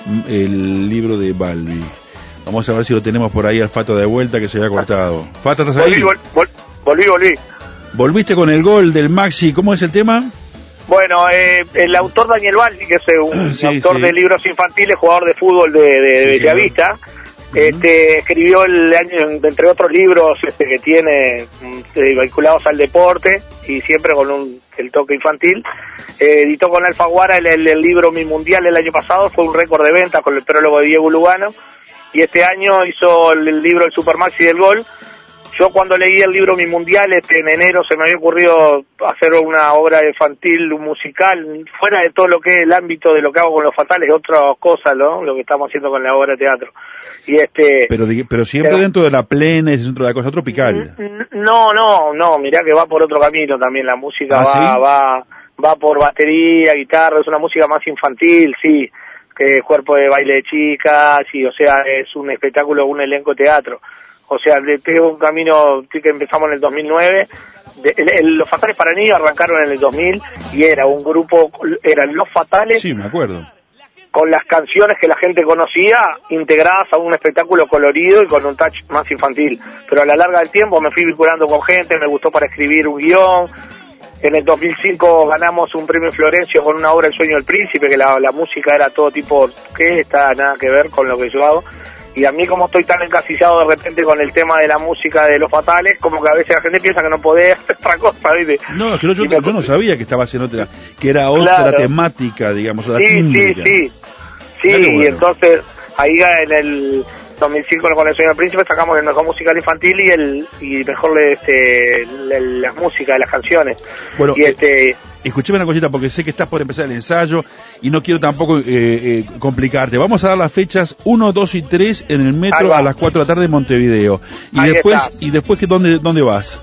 el libro de Balbi. Vamos a ver si lo tenemos por ahí al Fata de vuelta, que se había cortado. Fata, ¿estás ahí? Volví, vol, volví, volví. Volviste con el gol del Maxi. ¿Cómo es el tema? Bueno, eh, el autor Daniel Baldi, que es un sí, autor sí. de libros infantiles, jugador de fútbol de, de, de sí, Bellavista, uh-huh. este, escribió el año, entre otros libros este, que tiene eh, vinculados al deporte y siempre con un, el toque infantil. Eh, editó con Alfaguara el, el, el libro Mi Mundial el año pasado, fue un récord de ventas con el prólogo de Diego Lugano. Y este año hizo el libro El Supermaxi del Gol. Yo cuando leí el libro Mi Mundial, este, en enero se me había ocurrido hacer una obra infantil, un musical, fuera de todo lo que es el ámbito de lo que hago con los Fatales, otra cosa, ¿no? Lo que estamos haciendo con la obra de teatro. Y este. Pero, pero siempre pero, dentro de la plena y dentro de la cosa tropical. No, no, no, mirá que va por otro camino también. La música ¿Ah, va, sí? va, va por batería, guitarra, es una música más infantil, sí. Que cuerpo de baile de chicas, y o sea, es un espectáculo, un elenco teatro. O sea, tengo un camino que empezamos en el dos mil nueve, de, el, el, los Fatales para niños arrancaron en el dos mil, y era un grupo, eran los Fatales. Sí, me acuerdo. Con las canciones que la gente conocía, integradas a un espectáculo colorido y con un touch más infantil. Pero a la larga del tiempo me fui vinculando con gente, me gustó para escribir un guión. En el dos mil cinco ganamos un premio Florencio con una obra El Sueño del Príncipe, que la, la música era todo tipo orquesta, nada que ver con lo que yo hago. Y a mí, como estoy tan encasillado de repente con el tema de la música de los Fatales, como que a veces la gente piensa que no podés hacer otra cosa, ¿viste? No, es que yo, yo, yo no sabía que estaba haciendo otra, que era otra claro. temática, digamos, la sí, tímbrica. Sí, sí, sí. Sí, bueno. Y entonces ahí en el dos mil cinco con El Sueño del Príncipe sacamos el mejor musical infantil y el y mejor este la, la música de las canciones. Bueno, y este eh, escuchame una cosita porque sé que estás por empezar el ensayo y no quiero tampoco eh, eh, complicarte. Vamos a dar las fechas uno, dos y tres en el metro a las cuatro de la tarde en Montevideo. Y ahí después está. y después que dónde dónde vas?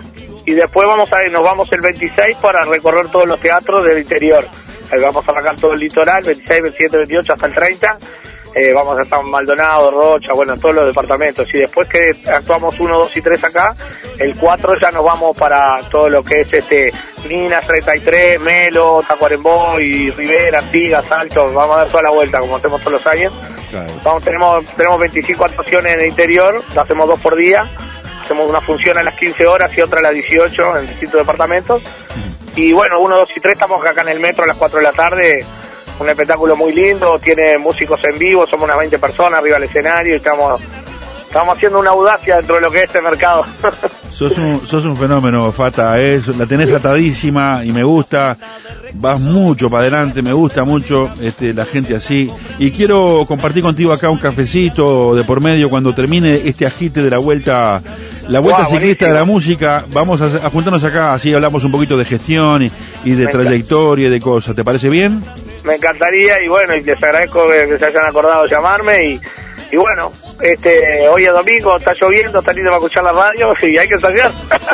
Y después vamos a nos vamos el veintiséis para recorrer todos los teatros del interior. Ahí vamos a arrancar todo el litoral, veintiséis, veintisiete, veintiocho hasta el treinta. Eh, vamos a estar en Maldonado, Rocha, bueno, en todos los departamentos. Y después que actuamos uno, dos y tres acá, el cuatro ya nos vamos para todo lo que es este Minas treinta y tres, Melo, Tacuarembó y Rivera, Artigas, Salto. Vamos a dar toda la vuelta como hacemos todos los años. Claro. Vamos, tenemos tenemos veinticinco actuaciones en el interior, lo hacemos dos por día. Hacemos una función a las quince horas y otra a las dieciocho en distintos departamentos. Uh-huh. Y bueno, uno, dos y tres estamos acá en el metro a las cuatro de la tarde. Un espectáculo muy lindo, tiene músicos en vivo, somos unas veinte personas arriba del escenario y estamos estamos haciendo una audacia dentro de lo que es este mercado. Sos un, sos un fenómeno, Fata, es, la tenés atadísima y me gusta, vas mucho para adelante, me gusta mucho este, la gente así. Y quiero compartir contigo acá un cafecito de por medio cuando termine este agite de la vuelta, la vuelta wow, ciclista buenísimo. De la música. Vamos a, a juntarnos acá, así hablamos un poquito de gestión y, y de me trayectoria y de cosas. ¿Te parece bien? Me encantaría y bueno, y les agradezco que, que se hayan acordado de llamarme y Y bueno, este hoy es domingo, está lloviendo, está lindo para escuchar la radio y hay que ensayar.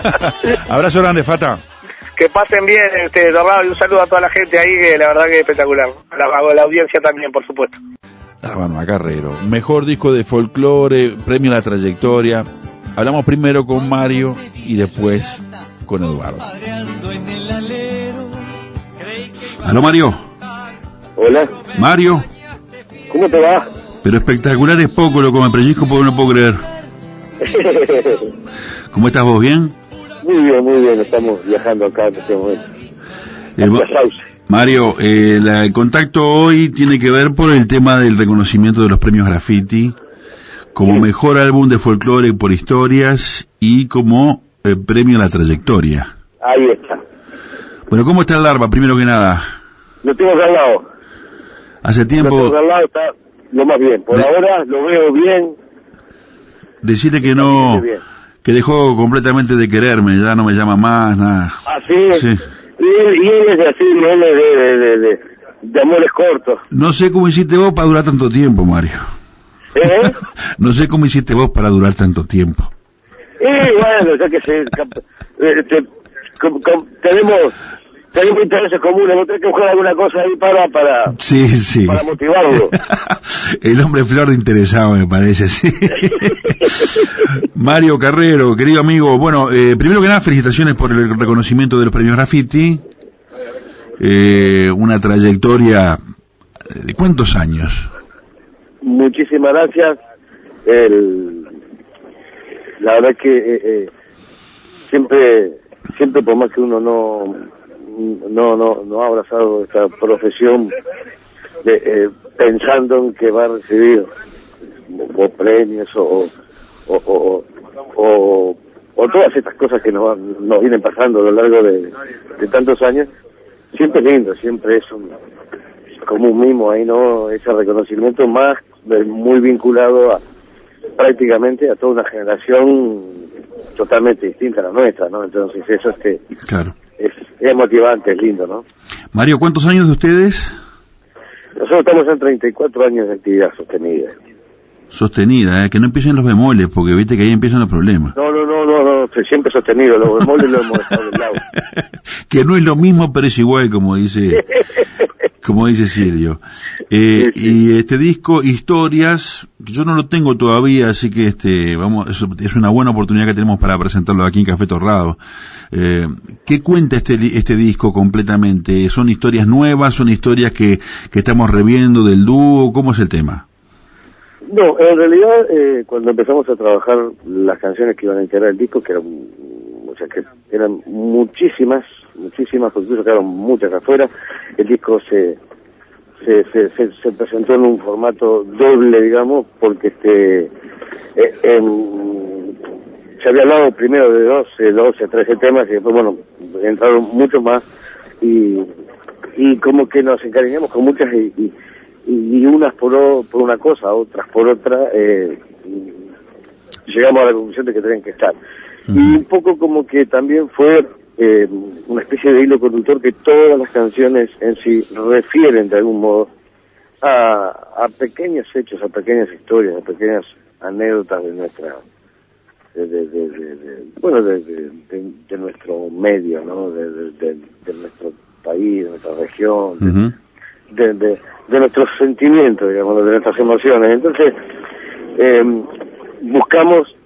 Abrazo grande, Fata. Que pasen bien, este, Dorado, y un saludo a toda la gente ahí, que la verdad que es espectacular. A la, a la audiencia también, por supuesto. La Bamba Carrero. Mejor disco de folclore, premio a la trayectoria. Hablamos primero con Mario y después con Eduardo. ¿Aló, Mario? Hola. Mario. ¿Cómo te va? Pero espectacular es poco, lo que me pellizco porque no puedo creer. ¿Cómo estás vos? ¿Bien? Muy bien, muy bien. Estamos viajando acá en este momento. Eh, Mario, eh, la, el contacto hoy tiene que ver por el tema del reconocimiento de los premios Graffiti como sí. Mejor álbum de folclore por historias y como eh, premio a la trayectoria. Ahí está. Bueno, ¿cómo está el Larva, primero que nada? Lo tengo al lado. Hace tiempo... Lo tengo al lado, está lo más bien. Por de... ahora lo veo bien. Decirle que no... que dejó completamente de quererme, ya no me llama más, nada. ¿Ah, sí? Sí. Y él, y él es así, él es de, de, de, de, de amores cortos. No sé cómo hiciste vos para durar tanto tiempo, Mario. ¿Eh? No sé cómo hiciste vos para durar tanto tiempo. Y bueno, ya que se, este, com, com, tenemos tenemos intereses comunes, vos tenés que buscar alguna cosa ahí para para sí, sí. para motivarlo. El hombre flor de interesado, me parece, sí. Mario Carrero, querido amigo, bueno, eh, primero que nada, felicitaciones por el reconocimiento de los premios Graffiti. Eh, una trayectoria de ¿cuántos años? Muchísimas gracias. El, la verdad es que eh, eh, siempre, siempre por más que uno no no no no ha abrazado esta profesión de, eh, pensando en que va a recibir o, o premios o o, o o o todas estas cosas que nos, nos vienen pasando a lo largo de, de tantos años, siempre es lindo, siempre es un como un mimo ahí, ¿no? Ese reconocimiento más muy vinculado a prácticamente a toda una generación totalmente distinta a la nuestra, ¿no? Entonces eso es que claro. es, es motivante, es lindo, ¿no? Mario, ¿cuántos años de ustedes? Nosotros estamos en treinta y cuatro años de actividad sostenida. Sostenida, ¿eh? Que no empiecen los bemoles, porque viste que ahí empiezan los problemas. No, no, no, no, no, siempre sostenido, los bemoles los hemos dejado de lado. Que no es lo mismo, pero es igual, como dice... como dice Silvio. Eh, sí, sí. Y este disco, Historias, yo no lo tengo todavía, así que este, vamos, es, es una buena oportunidad que tenemos para presentarlo aquí en Café Torrado. Eh, ¿qué cuenta este, este disco completamente? ¿Son historias nuevas? ¿Son historias que, que estamos reviendo del dúo? ¿Cómo es el tema? No, en realidad, eh, cuando empezamos a trabajar las canciones que iban a integrar el disco, que eran, o sea, que eran muchísimas, muchísimas, incluso quedaron muchas afuera, el disco se, se, se, se, se presentó en un formato doble, digamos, porque este, eh, en, se había hablado primero de doce, doce, trece temas, y después, bueno, entraron muchos más, y, y como que nos encariñamos con muchas, y, y y unas por, o, por una cosa, otras por otra, eh, llegamos a la conclusión de que tenían que estar. Uh-huh. Y un poco como que también fue eh, una especie de hilo conductor que todas las canciones en sí refieren de algún modo a, a pequeños hechos, a pequeñas historias, a pequeñas anécdotas de nuestra, de, de, de, de, de bueno, de, de, de, de nuestro medio, ¿no? De, de, de, de nuestro país, de nuestra región, uh-huh. de, de de nuestros sentimientos, digamos, de nuestras emociones. Entonces, eh, buscamos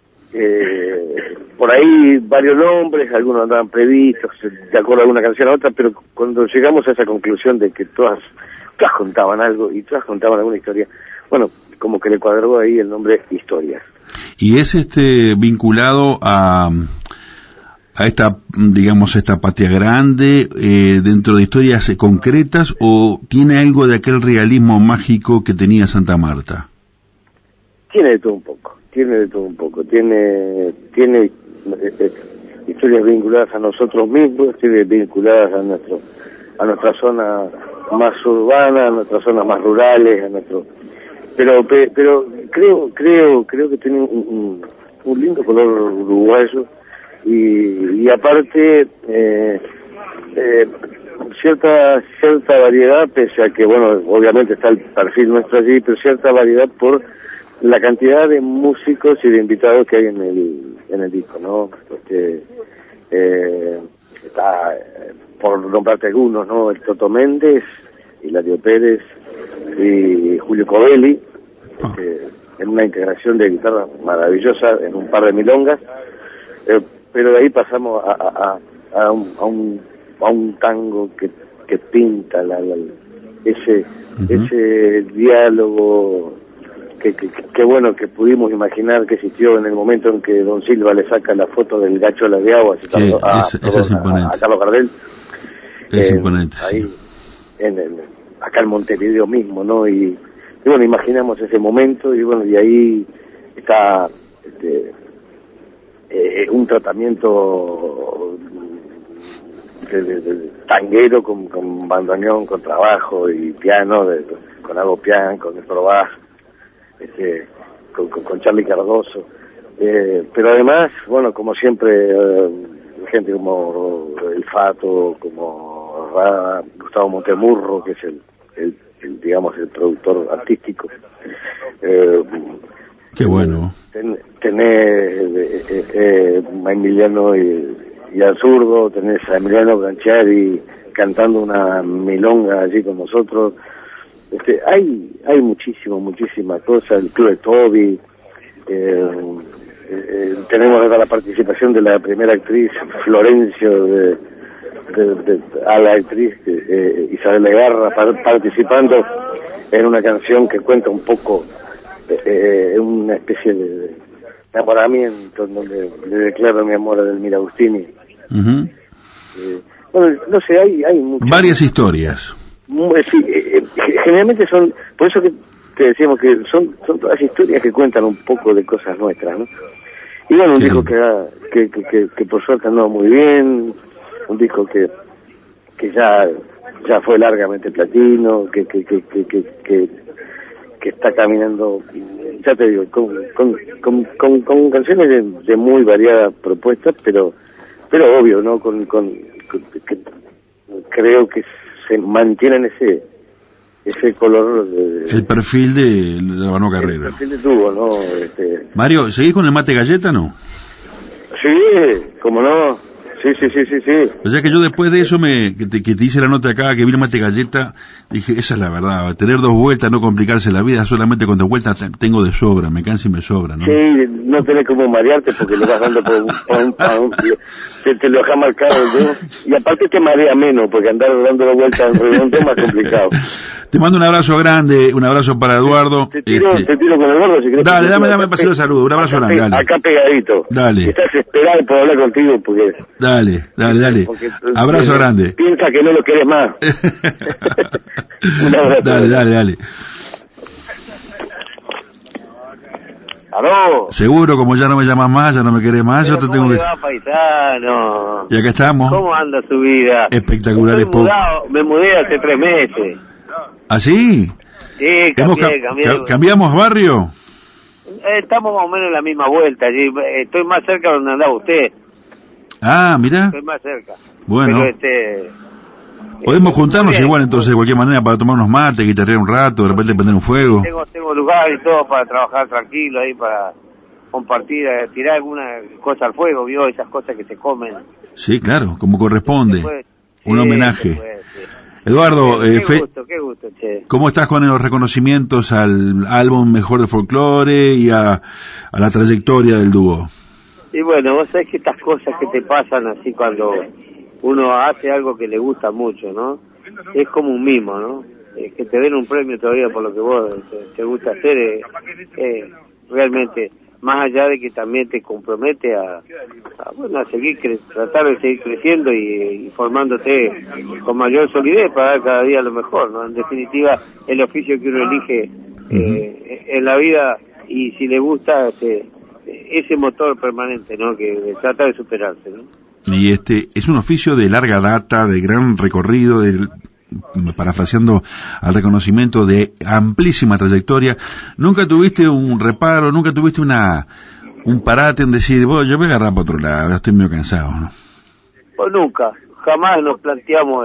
eh, por ahí varios nombres, algunos andaban previstos, de acuerdo a alguna canción a otra, pero cuando llegamos a esa conclusión de que todas, todas contaban algo y todas contaban alguna historia, bueno, como que le cuadró ahí el nombre Historias. Y es este vinculado a... a esta, digamos, esta patria grande, eh, dentro de historias concretas, o tiene algo de aquel realismo mágico que tenía Santa Marta? Tiene de todo un poco, tiene de todo un poco, tiene, tiene eh, historias vinculadas a nosotros mismos, historias vinculadas a nuestro, a nuestra zona más urbana, a nuestras zonas más rurales, a nuestro, pero, pero creo, creo, creo que tiene un, un, un lindo color uruguayo. Y, y aparte eh, eh, cierta cierta variedad, pese a que, bueno, obviamente está el perfil nuestro allí, pero cierta variedad por la cantidad de músicos y de invitados que hay en el en el disco, ¿no? Este, eh, está, por nombrarte algunos, ¿no? El Toto Méndez, Hilario Pérez y Julio Covelli, este, en una integración de guitarra maravillosa en un par de milongas, eh, pero de ahí pasamos a, a, a, a, un, a, un, a un tango que, que pinta la, la, ese, uh-huh. ese diálogo que, que, que bueno que pudimos imaginar que existió en el momento en que Don Silva le saca la foto del gacho de las de agua sí, a, es, esa es a, a Carlos Gardel. Es eh, imponente. Ahí, sí. en, en, acá en Montevideo mismo, ¿no? Y, y bueno, imaginamos ese momento y bueno, y ahí está este, eh, un tratamiento de, de, de tanguero con, con bandoneón, con trabajo y piano, de, con algo piano, con el probás, este, con, con, con Charlie Cardoso. Eh, pero además, bueno, como siempre, eh, gente como El Fato, como Ra, Gustavo Montemurro, que es el, el, el digamos, el productor artístico. Eh, Qué bueno. Ten, tenés eh, eh, eh, a Emiliano y, y al zurdo, tenés a Emiliano Branchiari cantando una milonga allí con nosotros. Este, hay hay muchísimo, muchísimas cosas, el Club de Toby, eh, eh, tenemos la participación de la primera actriz, Florencio, de, de, de, a la actriz eh, Isabel Legarra, par, participando en una canción que cuenta un poco, eh, una especie de, de enamoramiento, donde le declaro mi amor a Delmira Agustini. Uh-huh. Eh, bueno, no sé, hay, hay muchas... Varias historias. Sí, eh, generalmente son, por eso que te decíamos que son, son todas historias que cuentan un poco de cosas nuestras, ¿no? Y bueno, un sí. disco que, que, que, que, que por suerte andó muy bien, un disco que que ya ya fue largamente platino, que que que que que, que, que está caminando, ya te digo, con con con, con, con canciones de, de muy variadas propuestas, pero pero obvio, ¿no? Con, con, con que creo que se mantienen ese ese color de, el perfil de, de Albano Carrera. El perfil de tubo, ¿no? Este... Mario, ¿seguís con el mate galleta, no? Sí, cómo no. Sí, sí, sí, sí, sí. O sea que yo después de eso, me que te, que te hice la nota acá, que vi el mate galleta, dije, esa es la verdad, tener dos vueltas, no complicarse la vida, solamente con dos vueltas tengo de sobra, me cansa y me sobra, ¿no? Sí, no tenés como marearte porque lo vas dando por un, por un, por un te, te lo deja marcado el dedo, y aparte te marea menos, porque andar dando la vuelta en redondo es más complicado. Te mando un abrazo grande, un abrazo para Eduardo. Te tiro, este... te tiro con Eduardo si querés. Dale, dame, dame paseo de saludo, un abrazo grande, dale. Acá pegadito. Dale. Estás esperado por hablar contigo porque... Dale, dale, dale. Porque, abrazo eh, grande. Piensa que no lo querés más. Un abrazo. Dale, dale, dale. ¿Aló? Seguro, como ya no me llamas más, ya no me querés más, Pero yo te ¿cómo tengo le que... va, paisano? Y acá estamos. ¿Cómo anda su vida? Espectacular. Estoy mudado, me mudé hace tres meses. ¿Ah, sí? Sí, cambié, ca- cambié. ca- ¿Cambiamos barrio? Eh, estamos más o menos en la misma vuelta. Estoy más cerca de donde andaba usted. Ah, mira. Estoy más cerca. Bueno. Pero este... Podemos juntarnos igual entonces de cualquier manera para tomar unos mates, guitarrear un rato, de repente prender un fuego. Tengo, tengo lugar y todo para trabajar tranquilo ahí, para compartir, eh, tirar alguna cosa al fuego, vio, esas cosas que se comen. Sí, claro, como corresponde. Puede, un sí, homenaje. Puede, sí. Eduardo, qué, eh, qué gusto, qué gusto, che. ¿Cómo estás con los reconocimientos al álbum Mejor de Folclore y a, a la trayectoria del dúo? Y bueno, vos sabés que estas cosas que te pasan así cuando uno hace algo que le gusta mucho, ¿no? Es como un mimo, ¿no? Eh, que te den un premio todavía por lo que vos te, te gusta hacer, eh, eh, realmente, más allá de que también te compromete a, a bueno, a seguir, cre- tratar de seguir creciendo y, y formándote con mayor solidez para dar cada día lo mejor, ¿no? En definitiva, el oficio que uno elige eh, en la vida, y si le gusta, este, ese motor permanente, ¿no? Que trata de superarse, ¿no? Y este es un oficio de larga data, de gran recorrido, del, parafraseando al reconocimiento, de amplísima trayectoria. ¿Nunca tuviste un reparo, nunca tuviste una un parate en decir, bueno, yo voy a agarrar para otro lado, estoy medio cansado, ¿no? Pues nunca, jamás nos planteamos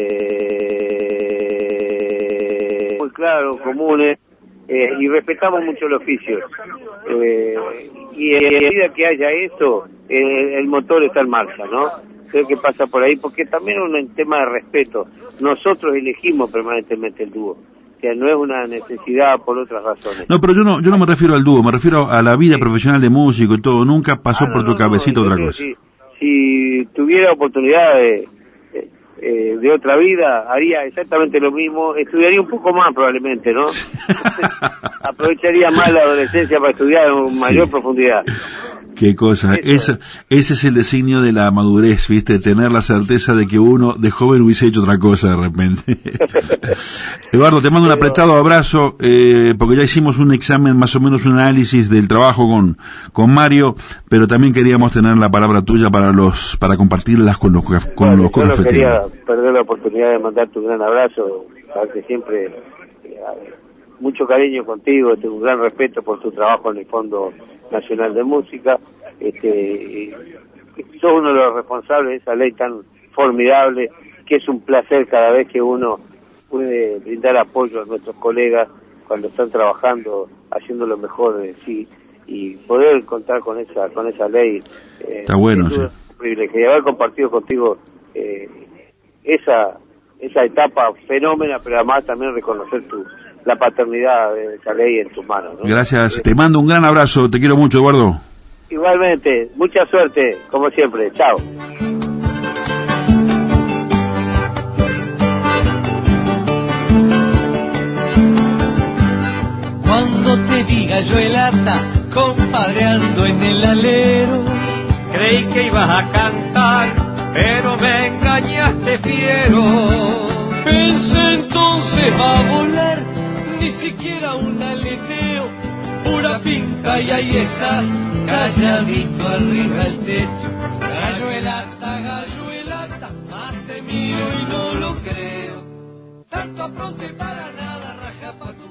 este muy claro, comunes, eh, y respetamos mucho el oficio. Eh, y a medida que haya eso, eh, el motor está en marcha, ¿no? Creo que pasa por ahí, porque también es un tema de respeto. Nosotros elegimos permanentemente el dúo. que no es una necesidad por otras razones. No, pero yo no yo no me refiero al dúo, me refiero a la vida sí. profesional de músico y todo. Nunca pasó ah, no, por tu no, cabecita no, otra cosa. Si, si tuviera oportunidad de, de, de otra vida, haría exactamente lo mismo. Estudiaría un poco más probablemente, ¿no? Aprovecharía más la adolescencia para estudiar en sí. mayor profundidad. Qué cosa, Esa, ese es el designio de la madurez, ¿viste? Tener la certeza de que uno de joven hubiese hecho otra cosa de repente. Eduardo, te mando un apretado abrazo, eh, porque ya hicimos un examen, más o menos un análisis del trabajo con, con Mario, pero también queríamos tener la palabra tuya para los, para compartirlas con los, con bueno, los yo no quería confeteros. perder la oportunidad de mandarte un gran abrazo, sabes que siempre, eh, mucho cariño contigo, tengo un gran respeto por tu trabajo en el Fondo Nacional de Música, este, sos uno de los responsables de esa ley tan formidable, que es un placer cada vez que uno puede brindar apoyo a nuestros colegas cuando están trabajando, haciendo lo mejor de sí, y poder contar con esa con esa ley. Eh, Está bueno, sí. Es un privilegio, y haber compartido contigo eh, esa esa etapa fenómena, pero además también reconocer tu la paternidad de esa ley en tus manos, ¿no? Gracias, te mando un gran abrazo, te quiero mucho, Eduardo. Igualmente, mucha suerte, como siempre, chao. Cuando te diga yo el ata, compadreando en el alero, creí que ibas a cantar, pero me engañaste fiero. Pensé entonces va a volar, ni siquiera un aleteo, pura pinta y ahí estás, calladito arriba el techo. Galluelata, galluelata, más te miro y no lo creo. Tanto apronte para nada, raja pa' tu